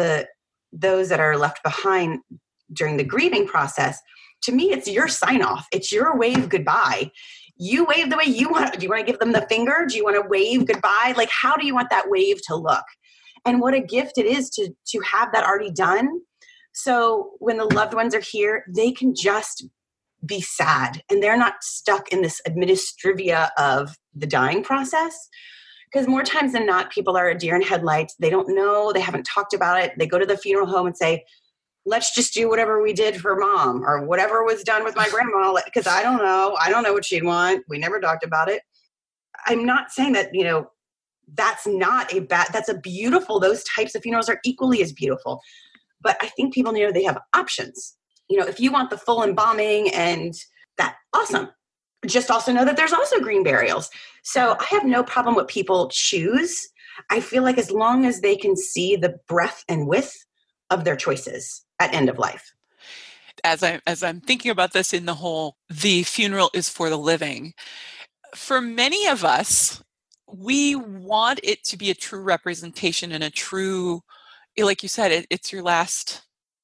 [SPEAKER 2] those that are left behind during the grieving process, to me, it's your sign off. It's your wave goodbye. You wave the way you want. Do you want to give them the finger? Do you want to wave goodbye? Like, how do you want that wave to look? And what a gift it is to have that already done. So when the loved ones are here, they can just be sad, and they're not stuck in this administrivia of the dying process. Because more times than not, people are a deer in headlights. They don't know, they haven't talked about it. They go to the funeral home and say, let's just do whatever we did for mom or whatever was done with my grandma, because I don't know what she'd want. We never talked about it. I'm not saying that, that's not a bad, that's a beautiful, those types of funerals are equally as beautiful. But I think people know they have options. If you want the full embalming and that, awesome. Just also know that there's also green burials. So I have no problem what people choose. I feel like as long as they can see the breadth and width of their choices at end of life.
[SPEAKER 3] As I'm thinking about this in the funeral is for the living. For many of us, we want it to be a true representation and a true, like you said, it's your last,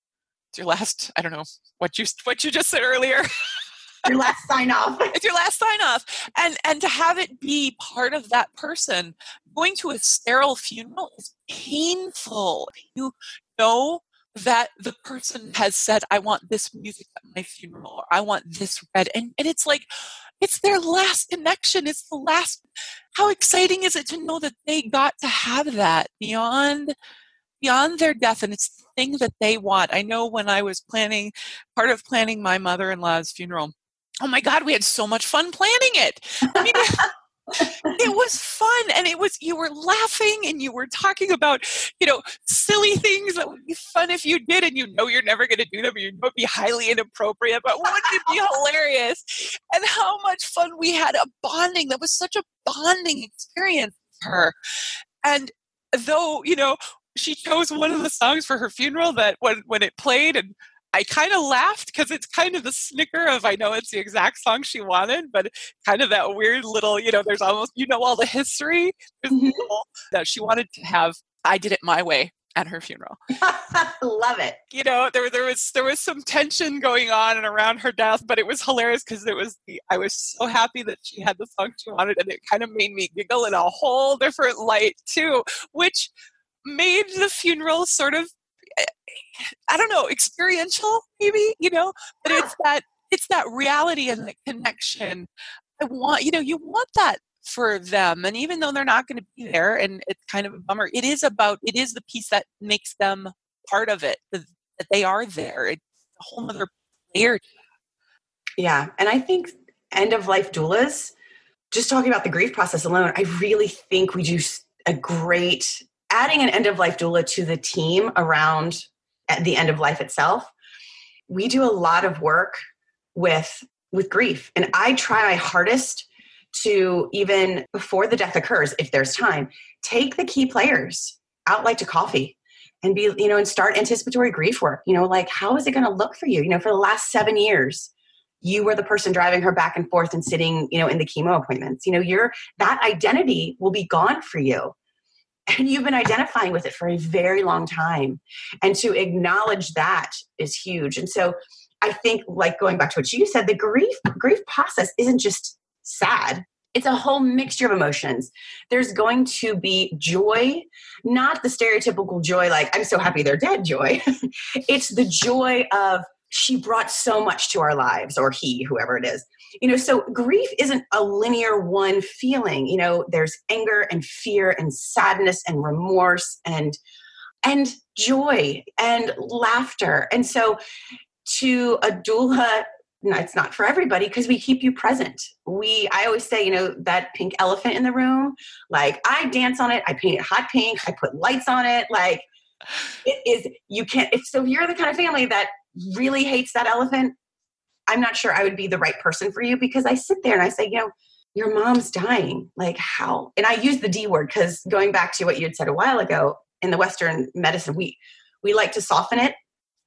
[SPEAKER 3] I don't know what you just said earlier.
[SPEAKER 2] Your last sign off.
[SPEAKER 3] It's your last sign off. And to have it be part of that person. Going to a sterile funeral is painful. You know that the person has said, I want this music at my funeral, or I want this read. And it's like, it's their last connection. It's the last. How exciting is it to know that they got to have that beyond their death, and it's the thing that they want. I know when I was part of planning my mother-in-law's funeral, oh my God, we had so much fun planning it. I mean, it was fun, and you were laughing and you were talking about, silly things that would be fun if you did, and you're never going to do them, or you'd be highly inappropriate, but wouldn't it be hilarious? And how much fun we had, a bonding. That was such a bonding experience for her. And though, she chose one of the songs for her funeral that when it played, and I kind of laughed because it's kind of the snicker of, I know it's the exact song she wanted, but kind of that weird little, there's almost, all the history that she wanted to have. I did it my way at her funeral.
[SPEAKER 2] Love it.
[SPEAKER 3] There was some tension going on and around her death, but it was hilarious because I was so happy that she had the song she wanted, and it kind of made me giggle in a whole different light too, which made the funeral sort of, I don't know, experiential maybe, but it's that reality and the connection. You want that for them. And even though they're not going to be there, and it's kind of a bummer, it is the piece that makes them part of it, that they are there. It's a whole other layer.
[SPEAKER 2] Yeah. And I think end of life doulas, just talking about the grief process alone, I really think we do adding an end of life doula to the team around at the end of life itself. We do a lot of work with grief, and I try my hardest to, even before the death occurs, if there's time, take the key players out like to coffee and and start anticipatory grief work. Like, how is it going to look for you? For the last 7 years, you were the person driving her back and forth and sitting, in the chemo appointments. That identity will be gone for you. And you've been identifying with it for a very long time. And to acknowledge that is huge. And so I think, like, going back to what you said, the grief process isn't just sad. It's a whole mixture of emotions. There's going to be joy, not the stereotypical joy, like, I'm so happy they're dead joy. It's the joy of, she brought so much to our lives, or he, whoever it is. So grief isn't a linear one feeling. There's anger and fear and sadness and remorse and joy and laughter. And so to a doula, it's not for everybody, because we keep you present. I always say, that pink elephant in the room, like, I dance on it. I paint it hot pink. I put lights on it. Like, it is, you can't, if you're the kind of family that really hates that elephant, I'm not sure I would be the right person for you, because I sit there and I say, your mom's dying. Like, how? And I use the D word because, going back to what you had said a while ago, in the Western medicine, we like to soften it.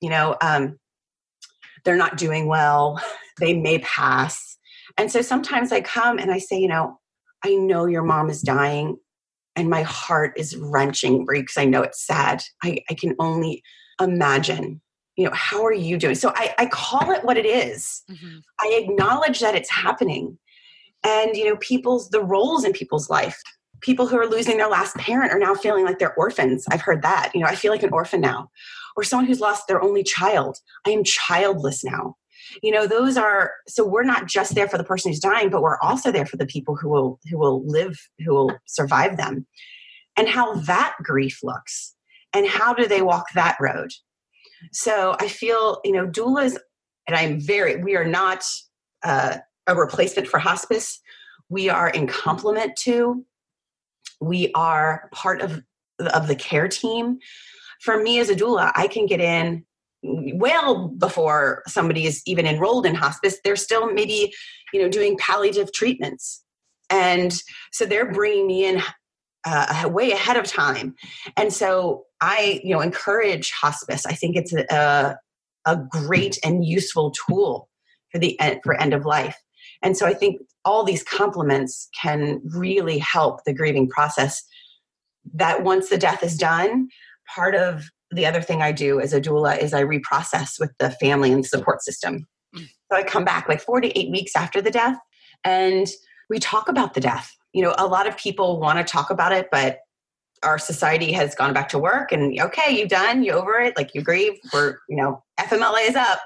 [SPEAKER 2] They're not doing well. They may pass. And so sometimes I come and I say, I know your mom is dying, and my heart is wrenching because I know it's sad. I can only imagine. How are you doing? So I call it what it is. Mm-hmm. I acknowledge that it's happening. And, the roles in people's life, people who are losing their last parent are now feeling like they're orphans. I've heard that. I feel like an orphan now. Or someone who's lost their only child. I am childless now. So we're not just there for the person who's dying, but we're also there for the people who will live, who will survive them. And how that grief looks. And how do they walk that road? So I feel, doulas, and we are not a replacement for hospice. We are in complement to, we are part of the care team. For me as a doula, I can get in well before somebody is even enrolled in hospice. They're still maybe, doing palliative treatments. And so they're bringing me in way ahead of time. And so I, encourage hospice. I think it's a great and useful tool for end of life. And so I think all these complements can really help the grieving process. That once the death is done, part of the other thing I do as a doula is I reprocess with the family and support system. So I come back like 4 to 8 weeks after the death, and we talk about the death. A lot of people want to talk about it, but our society has gone back to work and, okay, you done, you over it, like you grieve, or, FMLA is up.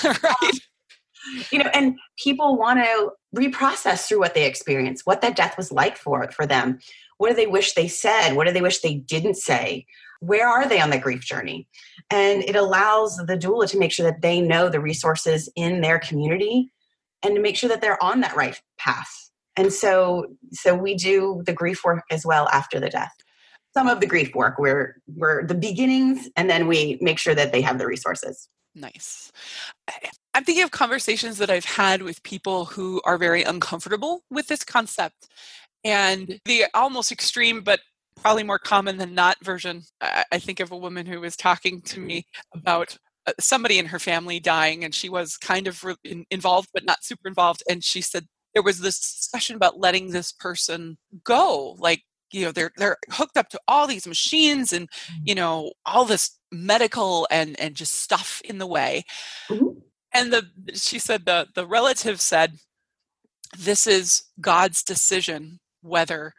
[SPEAKER 3] Right.
[SPEAKER 2] And people want to reprocess through what they experienced, what that death was like for them. What do they wish they said? What do they wish they didn't say? Where are they on the grief journey? And it allows the doula to make sure that they know the resources in their community and to make sure that they're on that right path. And so we do the grief work as well after the death. Some of the grief work, we're the beginnings, and then we make sure that they have the resources.
[SPEAKER 3] Nice. I'm thinking of conversations that I've had with people who are very uncomfortable with this concept. And the almost extreme, but probably more common than not version, I think of a woman who was talking to me about somebody in her family dying, and she was kind of involved, but not super involved. And she said there was this discussion about letting this person go. Like, they're hooked up to all these machines and, all this medical and just stuff in the way.
[SPEAKER 2] Mm-hmm.
[SPEAKER 3] And she said the relative said, this is God's decision whether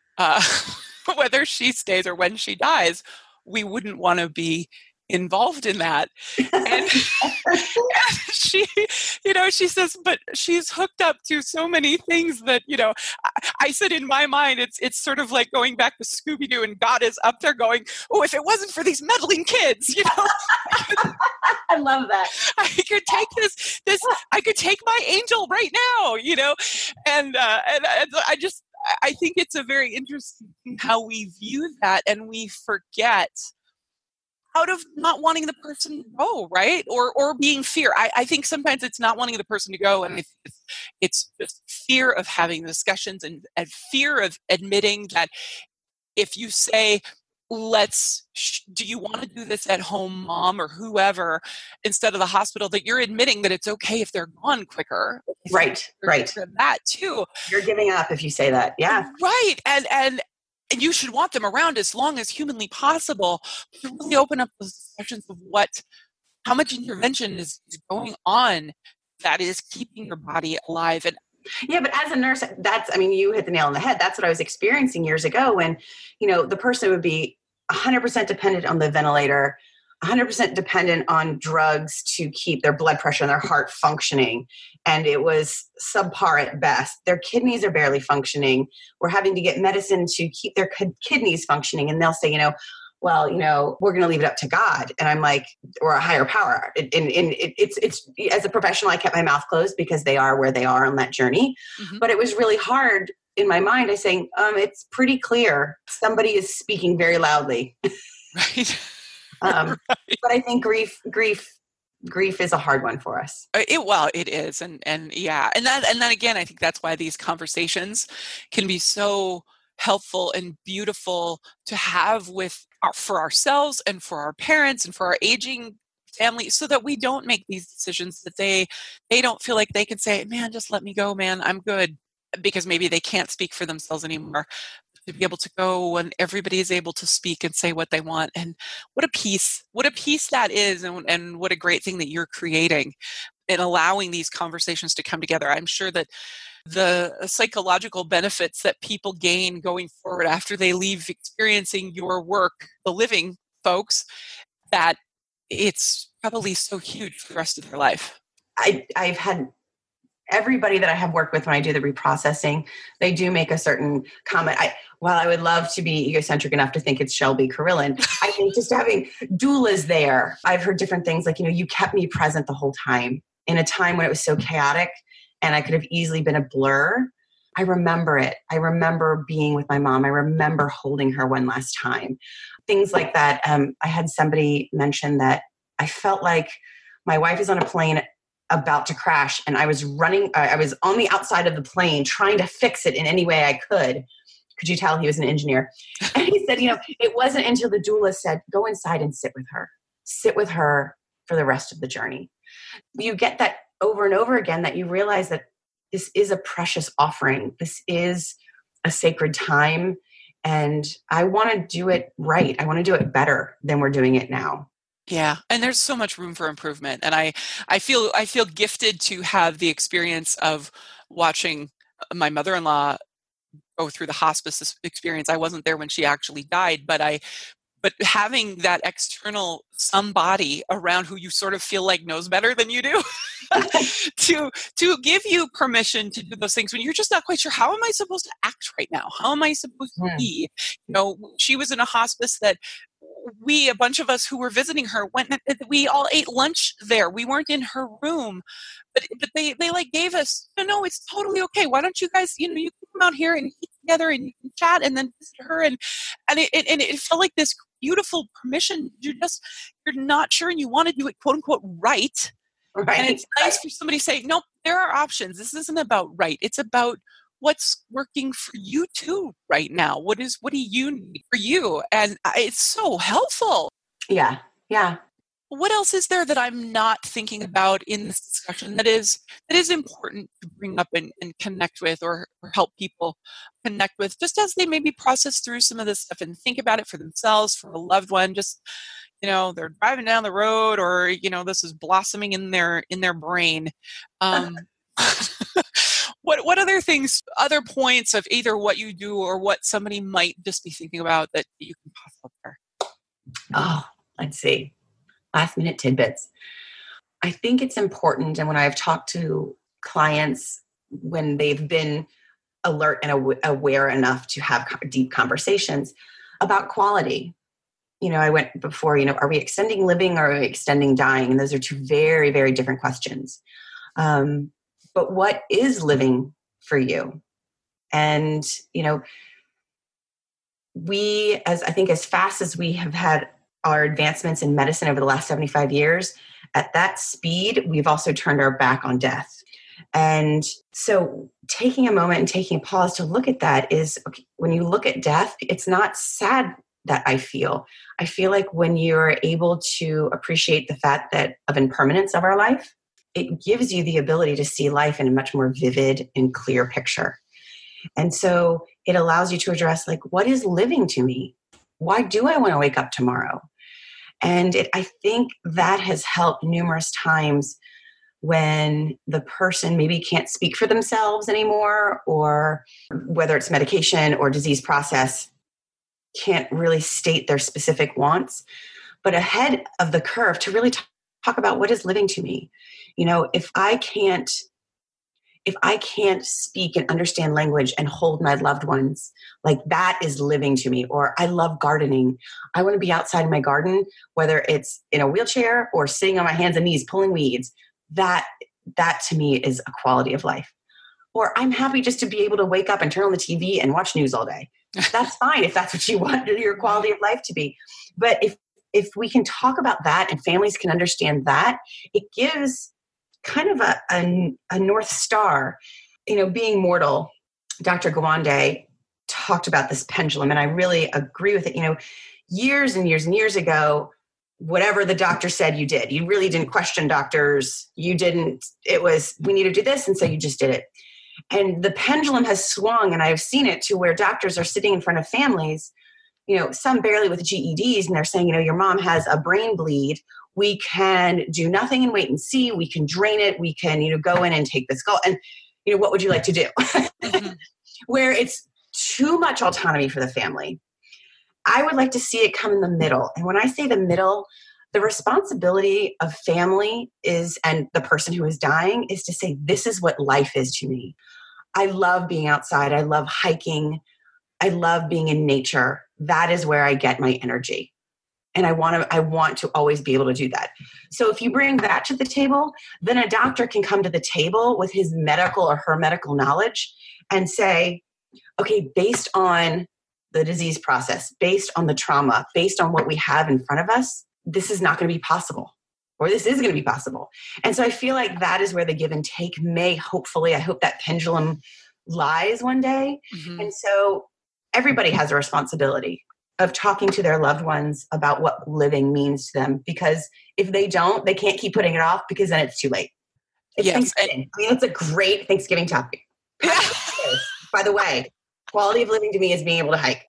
[SPEAKER 3] whether she stays or when she dies. We wouldn't want to be involved in that. And she, she says, but she's hooked up to so many things that, I said in my mind, it's sort of like going back to Scooby-Doo, and God is up there going, oh, if it wasn't for these meddling kids,
[SPEAKER 2] I love that.
[SPEAKER 3] I could take this, I could take my angel right now, and I think it's a very interesting how we view that, and we forget out of not wanting the person to go, right? Or being fear. I think sometimes it's not wanting the person to go, and it's just fear of having discussions and fear of admitting that if you say, do you want to do this at home, mom, or whoever, instead of the hospital, that you're admitting that it's okay if they're gone quicker.
[SPEAKER 2] Right.
[SPEAKER 3] That too.
[SPEAKER 2] You're giving up if you say that. Yeah.
[SPEAKER 3] Right. And you should want them around as long as humanly possible to really open up those discussions of how much intervention is going on that is keeping your body alive. And
[SPEAKER 2] yeah, but as a nurse, you hit the nail on the head. That's what I was experiencing years ago when, the person would be 100% dependent on the ventilator, 100% dependent on drugs to keep their blood pressure and their heart functioning. And it was subpar at best. Their kidneys are barely functioning. We're having to get medicine to keep their kidneys functioning. And they'll say, we're going to leave it up to God. And I'm like, or a higher power. It's as a professional, I kept my mouth closed because they are where they are on that journey. Mm-hmm. But it was really hard in my mind. I was saying, it's pretty clear somebody is speaking very loudly.
[SPEAKER 3] Right.
[SPEAKER 2] Right. But I think grief is a hard one for us.
[SPEAKER 3] It is. And yeah. And then again, I think that's why these conversations can be so helpful and beautiful to have for ourselves and for our parents and for our aging family, so that we don't make these decisions that they don't feel like they can say, man, just let me go, man, I'm good, because maybe they can't speak for themselves anymore. To be able to go when everybody is able to speak and say what they want. And what a peace that is. And what a great thing that you're creating and allowing these conversations to come together. I'm sure that the psychological benefits that people gain going forward after they leave experiencing your work, the living folks, that it's probably so huge for the rest of their life.
[SPEAKER 2] I've had everybody that I have worked with when I do the reprocessing, they do make a certain comment. while I would love to be egocentric enough to think it's Shelby Carillon, I think just having doulas there, I've heard different things like, you kept me present the whole time in a time when it was so chaotic and I could have easily been a blur. I remember it. I remember being with my mom. I remember holding her one last time. Things like that. I had somebody mention that I felt like my wife is on a plane about to crash and I was on the outside of the plane trying to fix it in any way I could. Could you tell he was an engineer? And he said, it wasn't until the doula said, go inside and sit with her for the rest of the journey. You get that over and over again, that you realize that this is a precious offering. This is a sacred time. And I want to do it right. I want to do it better than we're doing it now.
[SPEAKER 3] Yeah. And there's so much room for improvement. And I feel gifted to have the experience of watching my mother-in-law go through the hospice experience. I wasn't there when she actually died, but having that external somebody around who you sort of feel like knows better than you do to give you permission to do those things when you're just not quite sure, how am I supposed to act right now? How am I supposed to be? She was in a hospice that a bunch of us who were visiting her we all ate lunch there. We weren't in her room, but they like gave us, no, it's totally okay. Why don't you guys, you can come out here and eat together and you can chat and then visit her. And it felt like this beautiful permission. You're not sure and you want to do it quote unquote right. And it's nice for somebody to say, nope, there are options. This isn't about right. It's about what's working for you too right now. What do you need for you? And it's so helpful.
[SPEAKER 2] Yeah. Yeah.
[SPEAKER 3] What else is there that I'm not thinking about in this discussion that is important to bring up and connect with or help people connect with, just as they maybe process through some of this stuff and think about it for themselves, for a loved one, just, they're driving down the road or, this is blossoming in their brain. What other things, other points of either what you do or what somebody might just be thinking about that you can pass up there?
[SPEAKER 2] Oh, let's see. Last minute tidbits. I think it's important. And when I've talked to clients, when they've been alert and aware enough to have deep conversations about quality, I went before, are we extending living or are we extending dying? And those are two very, very different questions. But what is living for you? And, as fast as we have had our advancements in medicine over the last 75 years, at that speed, we've also turned our back on death. And so taking a moment and taking a pause to look at that is, okay, when you look at death, it's not sad that I feel like when you're able to appreciate the fact of impermanence of our life, it gives you the ability to see life in a much more vivid and clear picture. And so it allows you to address, what is living to me? Why do I want to wake up tomorrow? And I think that has helped numerous times when the person maybe can't speak for themselves anymore, or whether it's medication or disease process, can't really state their specific wants, but ahead of the curve to really talk about what is living to me. If I can't speak and understand language and hold my loved ones, that is living to me. Or I love gardening. I want to be outside in my garden, whether it's in a wheelchair or sitting on my hands and knees pulling weeds. That to me is a quality of life. Or I'm happy just to be able to wake up and turn on the TV and watch news all day. That's fine if that's what you want your quality of life to be. But if we can talk about that and families can understand that, it gives kind of a North Star. Being mortal, Dr. Gawande talked about this pendulum, and I really agree with it. Years and years and years ago, whatever the doctor said, you did. You really didn't question doctors. You didn't. It was, we need to do this, and so you just did it. And the pendulum has swung, and I've seen it to where doctors are sitting in front of families, some barely with GEDs, and they're saying, your mom has a brain bleed. We can do nothing and wait and see. We can drain it. We can, go in and take this goal. And, what would you like to do? Mm-hmm. Where it's too much autonomy for the family. I would like to see it come in the middle. And when I say the middle, the responsibility of family and the person who is dying is to say, this is what life is to me. I love being outside. I love hiking. I love being in nature. That is where I get my energy. And I want to always be able to do that. So if you bring that to the table, then a doctor can come to the table with his medical or her medical knowledge and say, okay, based on the disease process, based on the trauma, based on what we have in front of us, this is not going to be possible, or this is going to be possible. And so I feel like that is where the give and take may, hopefully, I hope that pendulum lies one day. Mm-hmm. And so everybody has a responsibility of talking to their loved ones about what living means to them, because if they don't, they can't keep putting it off, because then it's too late. It's Thanksgiving. I mean, it's a great Thanksgiving topic. Yeah. By the way, quality of living to me is being able to hike.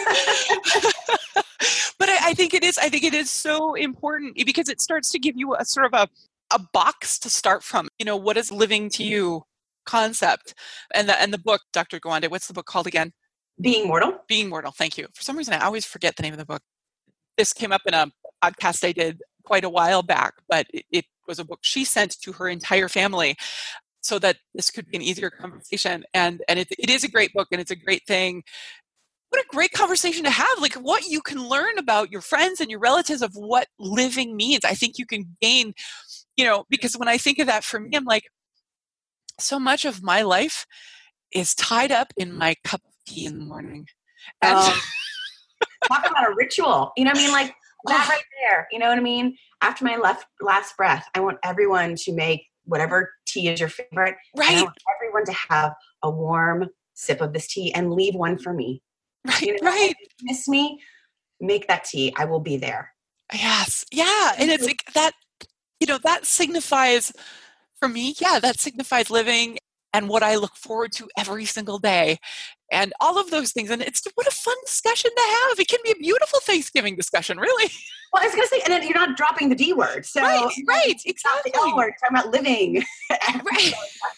[SPEAKER 3] But I think it is so important, because it starts to give you a sort of a box to start from. You know, what is living to you concept? And the book, Dr. Gawande, what's the book called again?
[SPEAKER 2] Being Mortal.
[SPEAKER 3] Being Mortal. Thank you. For some reason, I always forget the name of the book. This came up in a podcast I did quite a while back, but it was a book she sent to her entire family so that this could be an easier conversation. And it is a great book, and it's a great thing. What a great conversation to have. Like, what you can learn about your friends and your relatives of what living means. I think you can gain, because when I think of that for me, I'm like, so much of my life is tied up in my cup of tea in the morning. And
[SPEAKER 2] talk about a ritual. You know what I mean? Like that right there. You know what I mean? After my last breath, I want everyone to make whatever tea is your favorite.
[SPEAKER 3] Right.
[SPEAKER 2] I want everyone to have a warm sip of this tea and leave one for me.
[SPEAKER 3] Right. Right.
[SPEAKER 2] If you miss me, make that tea. I will be there.
[SPEAKER 3] Yes. Yeah. And it's like that, that signifies for me, that signifies living and what I look forward to every single day and all of those things. And what a fun discussion to have. It can be a beautiful Thanksgiving discussion, really.
[SPEAKER 2] Well, I was going to say, and then you're not dropping the D word. So
[SPEAKER 3] right, exactly.
[SPEAKER 2] The L word, talking about living.
[SPEAKER 3] Right.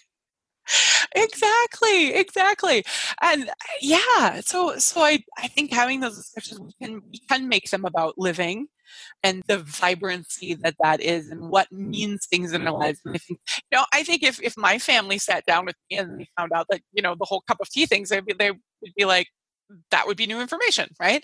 [SPEAKER 3] Exactly. And so I think having those discussions, we can make them about living and the vibrancy that is and what means things in our lives. And I think if my family sat down with me and they found out that, the whole cup of tea things, they would be like, that would be new information, right?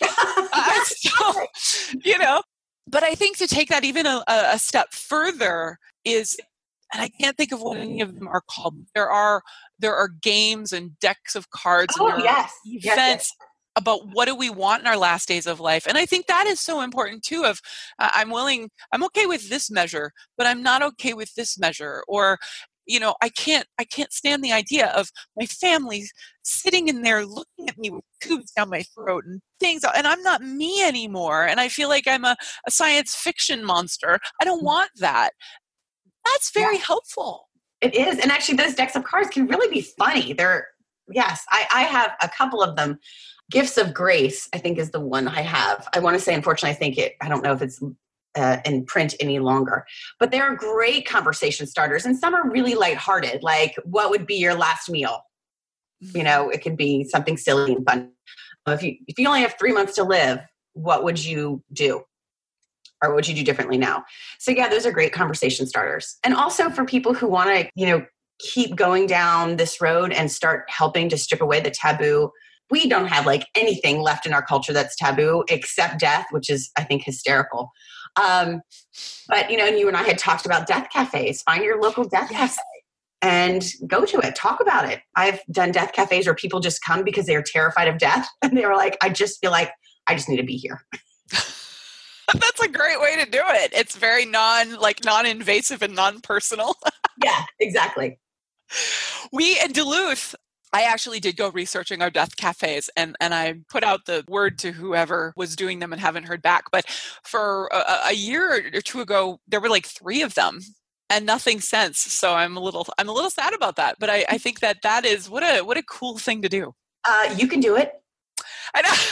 [SPEAKER 3] But I think to take that even a step further is, and I can't think of what any of them are called. There are games and decks of cards and events about what do we want in our last days of life. And I think that is so important too, of I'm okay with this measure, but I'm not okay with this measure. Or, I can't stand the idea of my family sitting in there looking at me with tubes down my throat and things, and I'm not me anymore. And I feel like I'm a science fiction monster. I don't want that. That's very helpful.
[SPEAKER 2] It is. And actually those decks of cards can really be funny. I have a couple of them. Gifts of Grace, I think, is the one I have. I want to say, unfortunately, I don't know if it's in print any longer, but they're great conversation starters. And some are really lighthearted. Like, what would be your last meal? It could be something silly and fun. If you only have 3 months to live, what would you do? Or what would you do differently now? So those are great conversation starters. And also for people who want to, keep going down this road and start helping to strip away the taboo. We don't have anything left in our culture that's taboo except death, which is, I think, hysterical. But, and you and I had talked about death cafes. Find your local death cafe and go to it. Talk about it. I've done death cafes where people just come because they are terrified of death. And they were like, I just feel like I just need to be here.
[SPEAKER 3] That's a great way to do it. It's very non-invasive and non-personal.
[SPEAKER 2] Yeah, exactly.
[SPEAKER 3] We in Duluth, I actually did go researching our death cafes and I put out the word to whoever was doing them and haven't heard back. But for a year or two ago, there were 3 of them and nothing since. So I'm a little sad about that. But I think that is what a cool thing to do.
[SPEAKER 2] You can do it.
[SPEAKER 3] I know.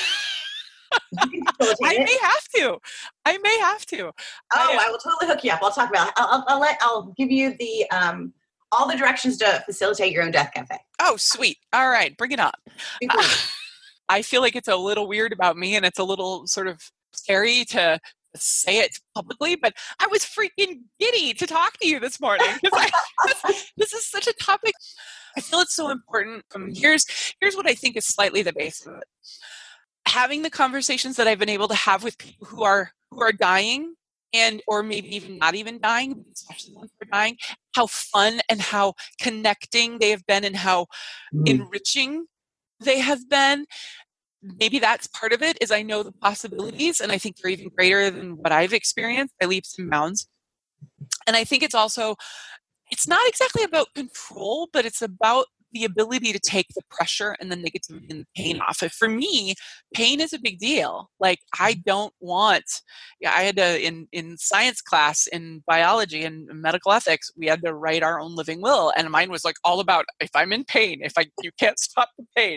[SPEAKER 3] I may have to.
[SPEAKER 2] I will totally hook you up. I'll talk about it. I'll give you the all the directions to facilitate your own death cafe.
[SPEAKER 3] Oh, sweet. All right, bring it on. I feel like it's a little weird about me, and it's a little sort of scary to say it publicly, but I was freaking giddy to talk to you this morning because this is such a topic. I feel it's so important. Here's what I think is slightly the base of it. Having the conversations that I've been able to have with people who are dying, and or maybe even not even dying, especially once they're dying, how fun and how connecting they have been and how enriching they have been. Maybe that's part of it, is I know the possibilities, and I think they're even greater than what I've experienced by leaps and bounds. And I think it's also, it's not exactly about control, but it's about the ability to take the pressure and the negativity and the pain off. For me, pain is a big deal. Like, I don't want, I had to, in science class, in biology and medical ethics, we had to write our own living will. And mine was like all about, if I'm in pain, you can't stop the pain,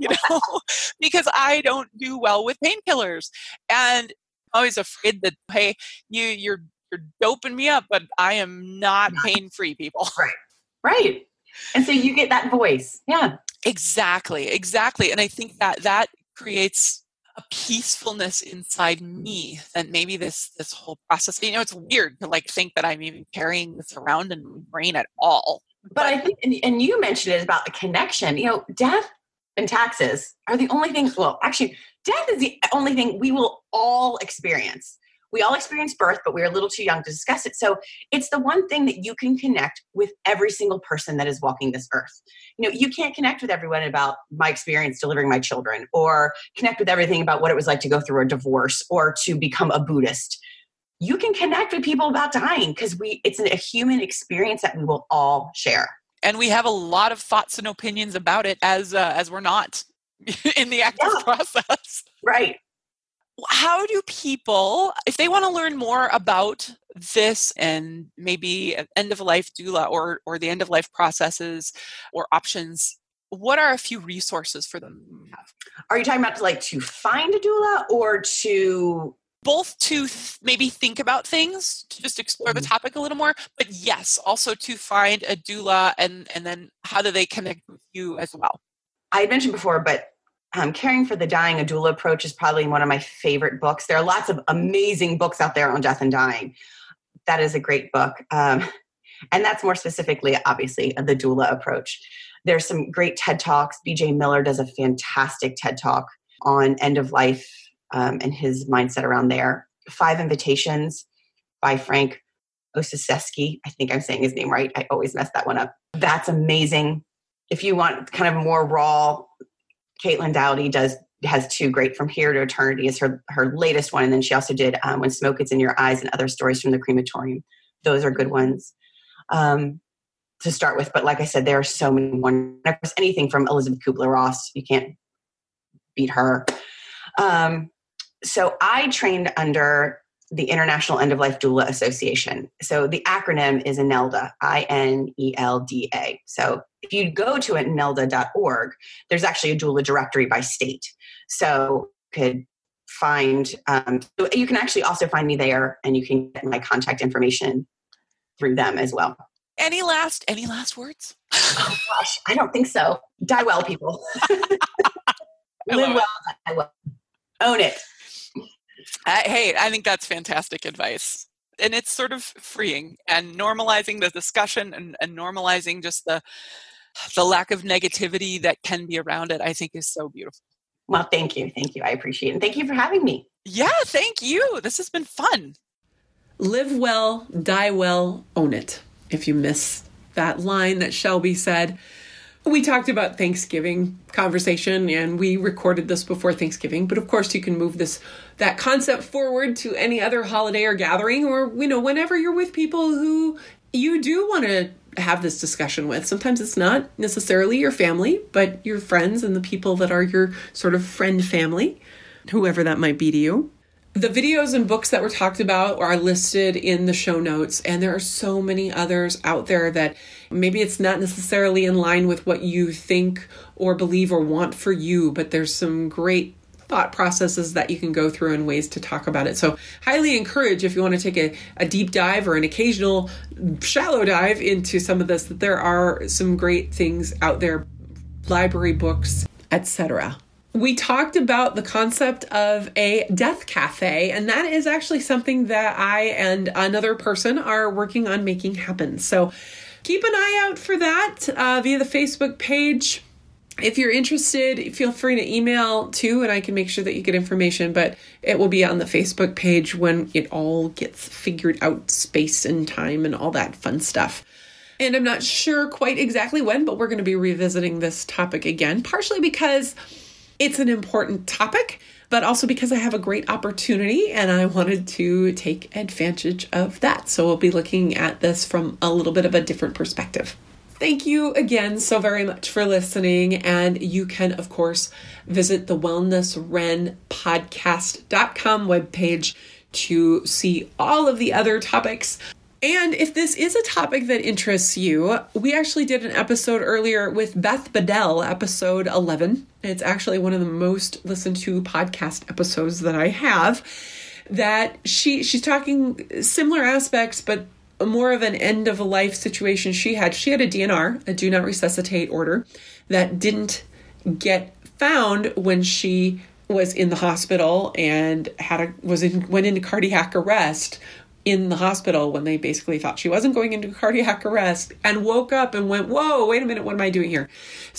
[SPEAKER 3] because I don't do well with painkillers. And I'm always afraid that, hey, you're doping me up, but I am not pain-free, people.
[SPEAKER 2] Right. And so you get that voice. Yeah.
[SPEAKER 3] Exactly. And I think that creates a peacefulness inside me, that maybe this whole process, it's weird to like think that I'm even carrying this around in my brain at all.
[SPEAKER 2] But I think, and you mentioned it about the connection, death and taxes are the only things, well, actually, death is the only thing we will all experience. We all experience birth, but we're a little too young to discuss it. So it's the one thing that you can connect with every single person that is walking this earth. You can't connect with everyone about my experience delivering my children, or connect with everything about what it was like to go through a divorce or to become a Buddhist. You can connect with people about dying because it's a human experience that we will all share.
[SPEAKER 3] And we have a lot of thoughts and opinions about it as we're not in the active process.
[SPEAKER 2] Right.
[SPEAKER 3] How do people, if they want to learn more about this and maybe end-of-life doula or the end-of-life processes or options, what are a few resources for them to have?
[SPEAKER 2] Are you talking about to find a doula, or to...
[SPEAKER 3] Both to maybe think about things, to just explore the topic a little more, but yes, also to find a doula, and then how do they connect with you as well?
[SPEAKER 2] I had mentioned before, but Caring for the Dying, a Doula Approach is probably one of my favorite books. There are lots of amazing books out there on death and dying. That is a great book. And that's more specifically, obviously, the doula approach. There's some great TED Talks. BJ Miller does a fantastic TED Talk on end of life and his mindset around there. 5 Invitations by Frank Osaseski. I think I'm saying his name right. I always mess that one up. That's amazing. If you want kind of more raw, Caitlin Dowdy has 2 great. From Here to Eternity is her latest one. And then she also did When Smoke Gets in Your Eyes and Other Stories from the Crematorium. Those are good ones to start with. But like I said, there are so many more. Of course, anything from Elizabeth Kubler-Ross, you can't beat her. So I trained under the International End-of-Life Doula Association. So the acronym is INELDA, INELDA. So if you go to inelda.org, there's actually a doula directory by state. So you could find, you can actually also find me there, and you can get my contact information through them as well.
[SPEAKER 3] Any last words?
[SPEAKER 2] Oh gosh, I don't think so. Die well, people. Live well, die well. Own it.
[SPEAKER 3] Hey, I think that's fantastic advice. And it's sort of freeing, and normalizing the discussion and normalizing just the lack of negativity that can be around it, I think is so beautiful.
[SPEAKER 2] Well, thank you. I appreciate it. And thank you for having me.
[SPEAKER 3] Yeah, thank you. This has been fun.
[SPEAKER 1] Live well, die well, own it. If you miss that line that Shelby said, we talked about Thanksgiving conversation, and we recorded this before Thanksgiving, but of course you can move that concept forward to any other holiday or gathering, or, whenever you're with people who you do want to have this discussion with. Sometimes it's not necessarily your family, but your friends and the people that are your sort of friend family, whoever that might be to you. The videos and books that were talked about are listed in the show notes, and there are so many others out there that maybe it's not necessarily in line with what you think or believe or want for you, but there's some great thought processes that you can go through and ways to talk about it. So highly encourage, if you want to take a deep dive or an occasional shallow dive into some of this, that there are some great things out there, library books, etc. We talked about the concept of a death cafe, and that is actually something that I and another person are working on making happen. So keep an eye out for that via the Facebook page. If you're interested, feel free to email too, and I can make sure that you get information, but it will be on the Facebook page when it all gets figured out, space and time and all that fun stuff. And I'm not sure quite exactly when, but we're going to be revisiting this topic again, partially because it's an important topic, but also because I have a great opportunity and I wanted to take advantage of that. So we'll be looking at this from a little bit of a different perspective. Thank you again so very much for listening. And you can, of course, visit the wellnesswrenpodcast.com webpage to see all of the other topics. And if this is a topic that interests you, we actually did an episode earlier with Beth Bedell, episode 11. It's actually one of the most listened to podcast episodes that I have, that she's talking similar aspects, but more of an end of a life situation she had. She had a DNR, a do not resuscitate order, that didn't get found when she was in the hospital and went into cardiac arrest in the hospital when they basically thought she wasn't going into cardiac arrest, and woke up and went, whoa, wait a minute, what am I doing here?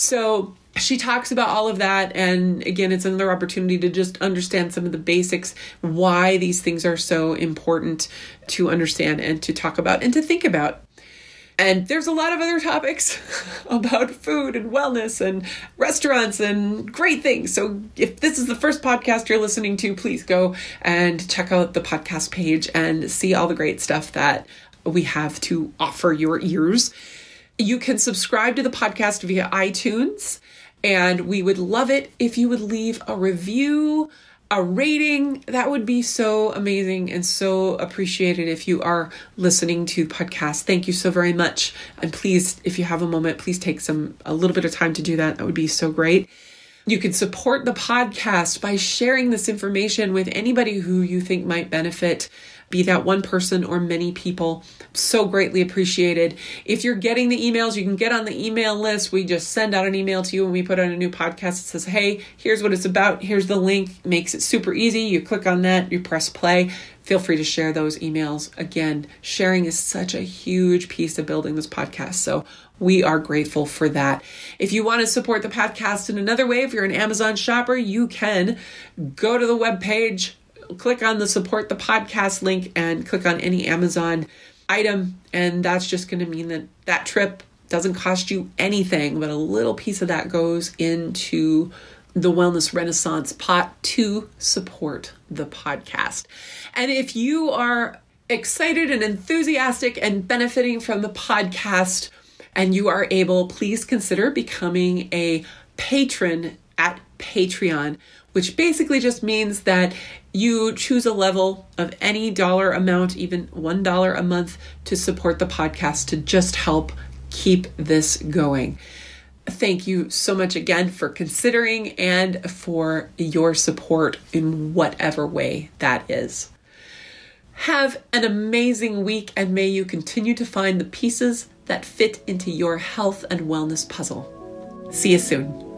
[SPEAKER 1] So she talks about all of that. And again, it's another opportunity to just understand some of the basics, why these things are so important to understand and to talk about and to think about. And there's a lot of other topics about food and wellness and restaurants and great things. So if this is the first podcast you're listening to, please go and check out the podcast page and see all the great stuff that we have to offer your ears. You can subscribe to the podcast via iTunes, and we would love it if you would leave a review, a rating. That would be so amazing and so appreciated if you are listening to the podcast. Thank you so very much. And please, if you have a moment, please take a little bit of time to do that. That would be so great. You can support the podcast by sharing this information with anybody who you think might benefit, be that one person or many people. So greatly appreciated. If you're getting the emails, you can get on the email list. We just send out an email to you when we put out a new podcast. It says, hey, here's what it's about. Here's the link. Makes it super easy. You click on that, you press play. Feel free to share those emails. Again, sharing is such a huge piece of building this podcast. So we are grateful for that. If you want to support the podcast in another way, if you're an Amazon shopper, you can go to the webpage, click on the support the podcast link, and click on any Amazon item. And that's just going to mean that trip doesn't cost you anything, but a little piece of that goes into the Wellness Renaissance pot to support the podcast. And if you are excited and enthusiastic and benefiting from the podcast and you are able, please consider becoming a patron at Patreon, which basically just means that you choose a level of any dollar amount, even $1 a month, to support the podcast, to just help keep this going. Thank you so much again for considering and for your support in whatever way that is. Have an amazing week, and may you continue to find the pieces that fit into your health and wellness puzzle. See you soon.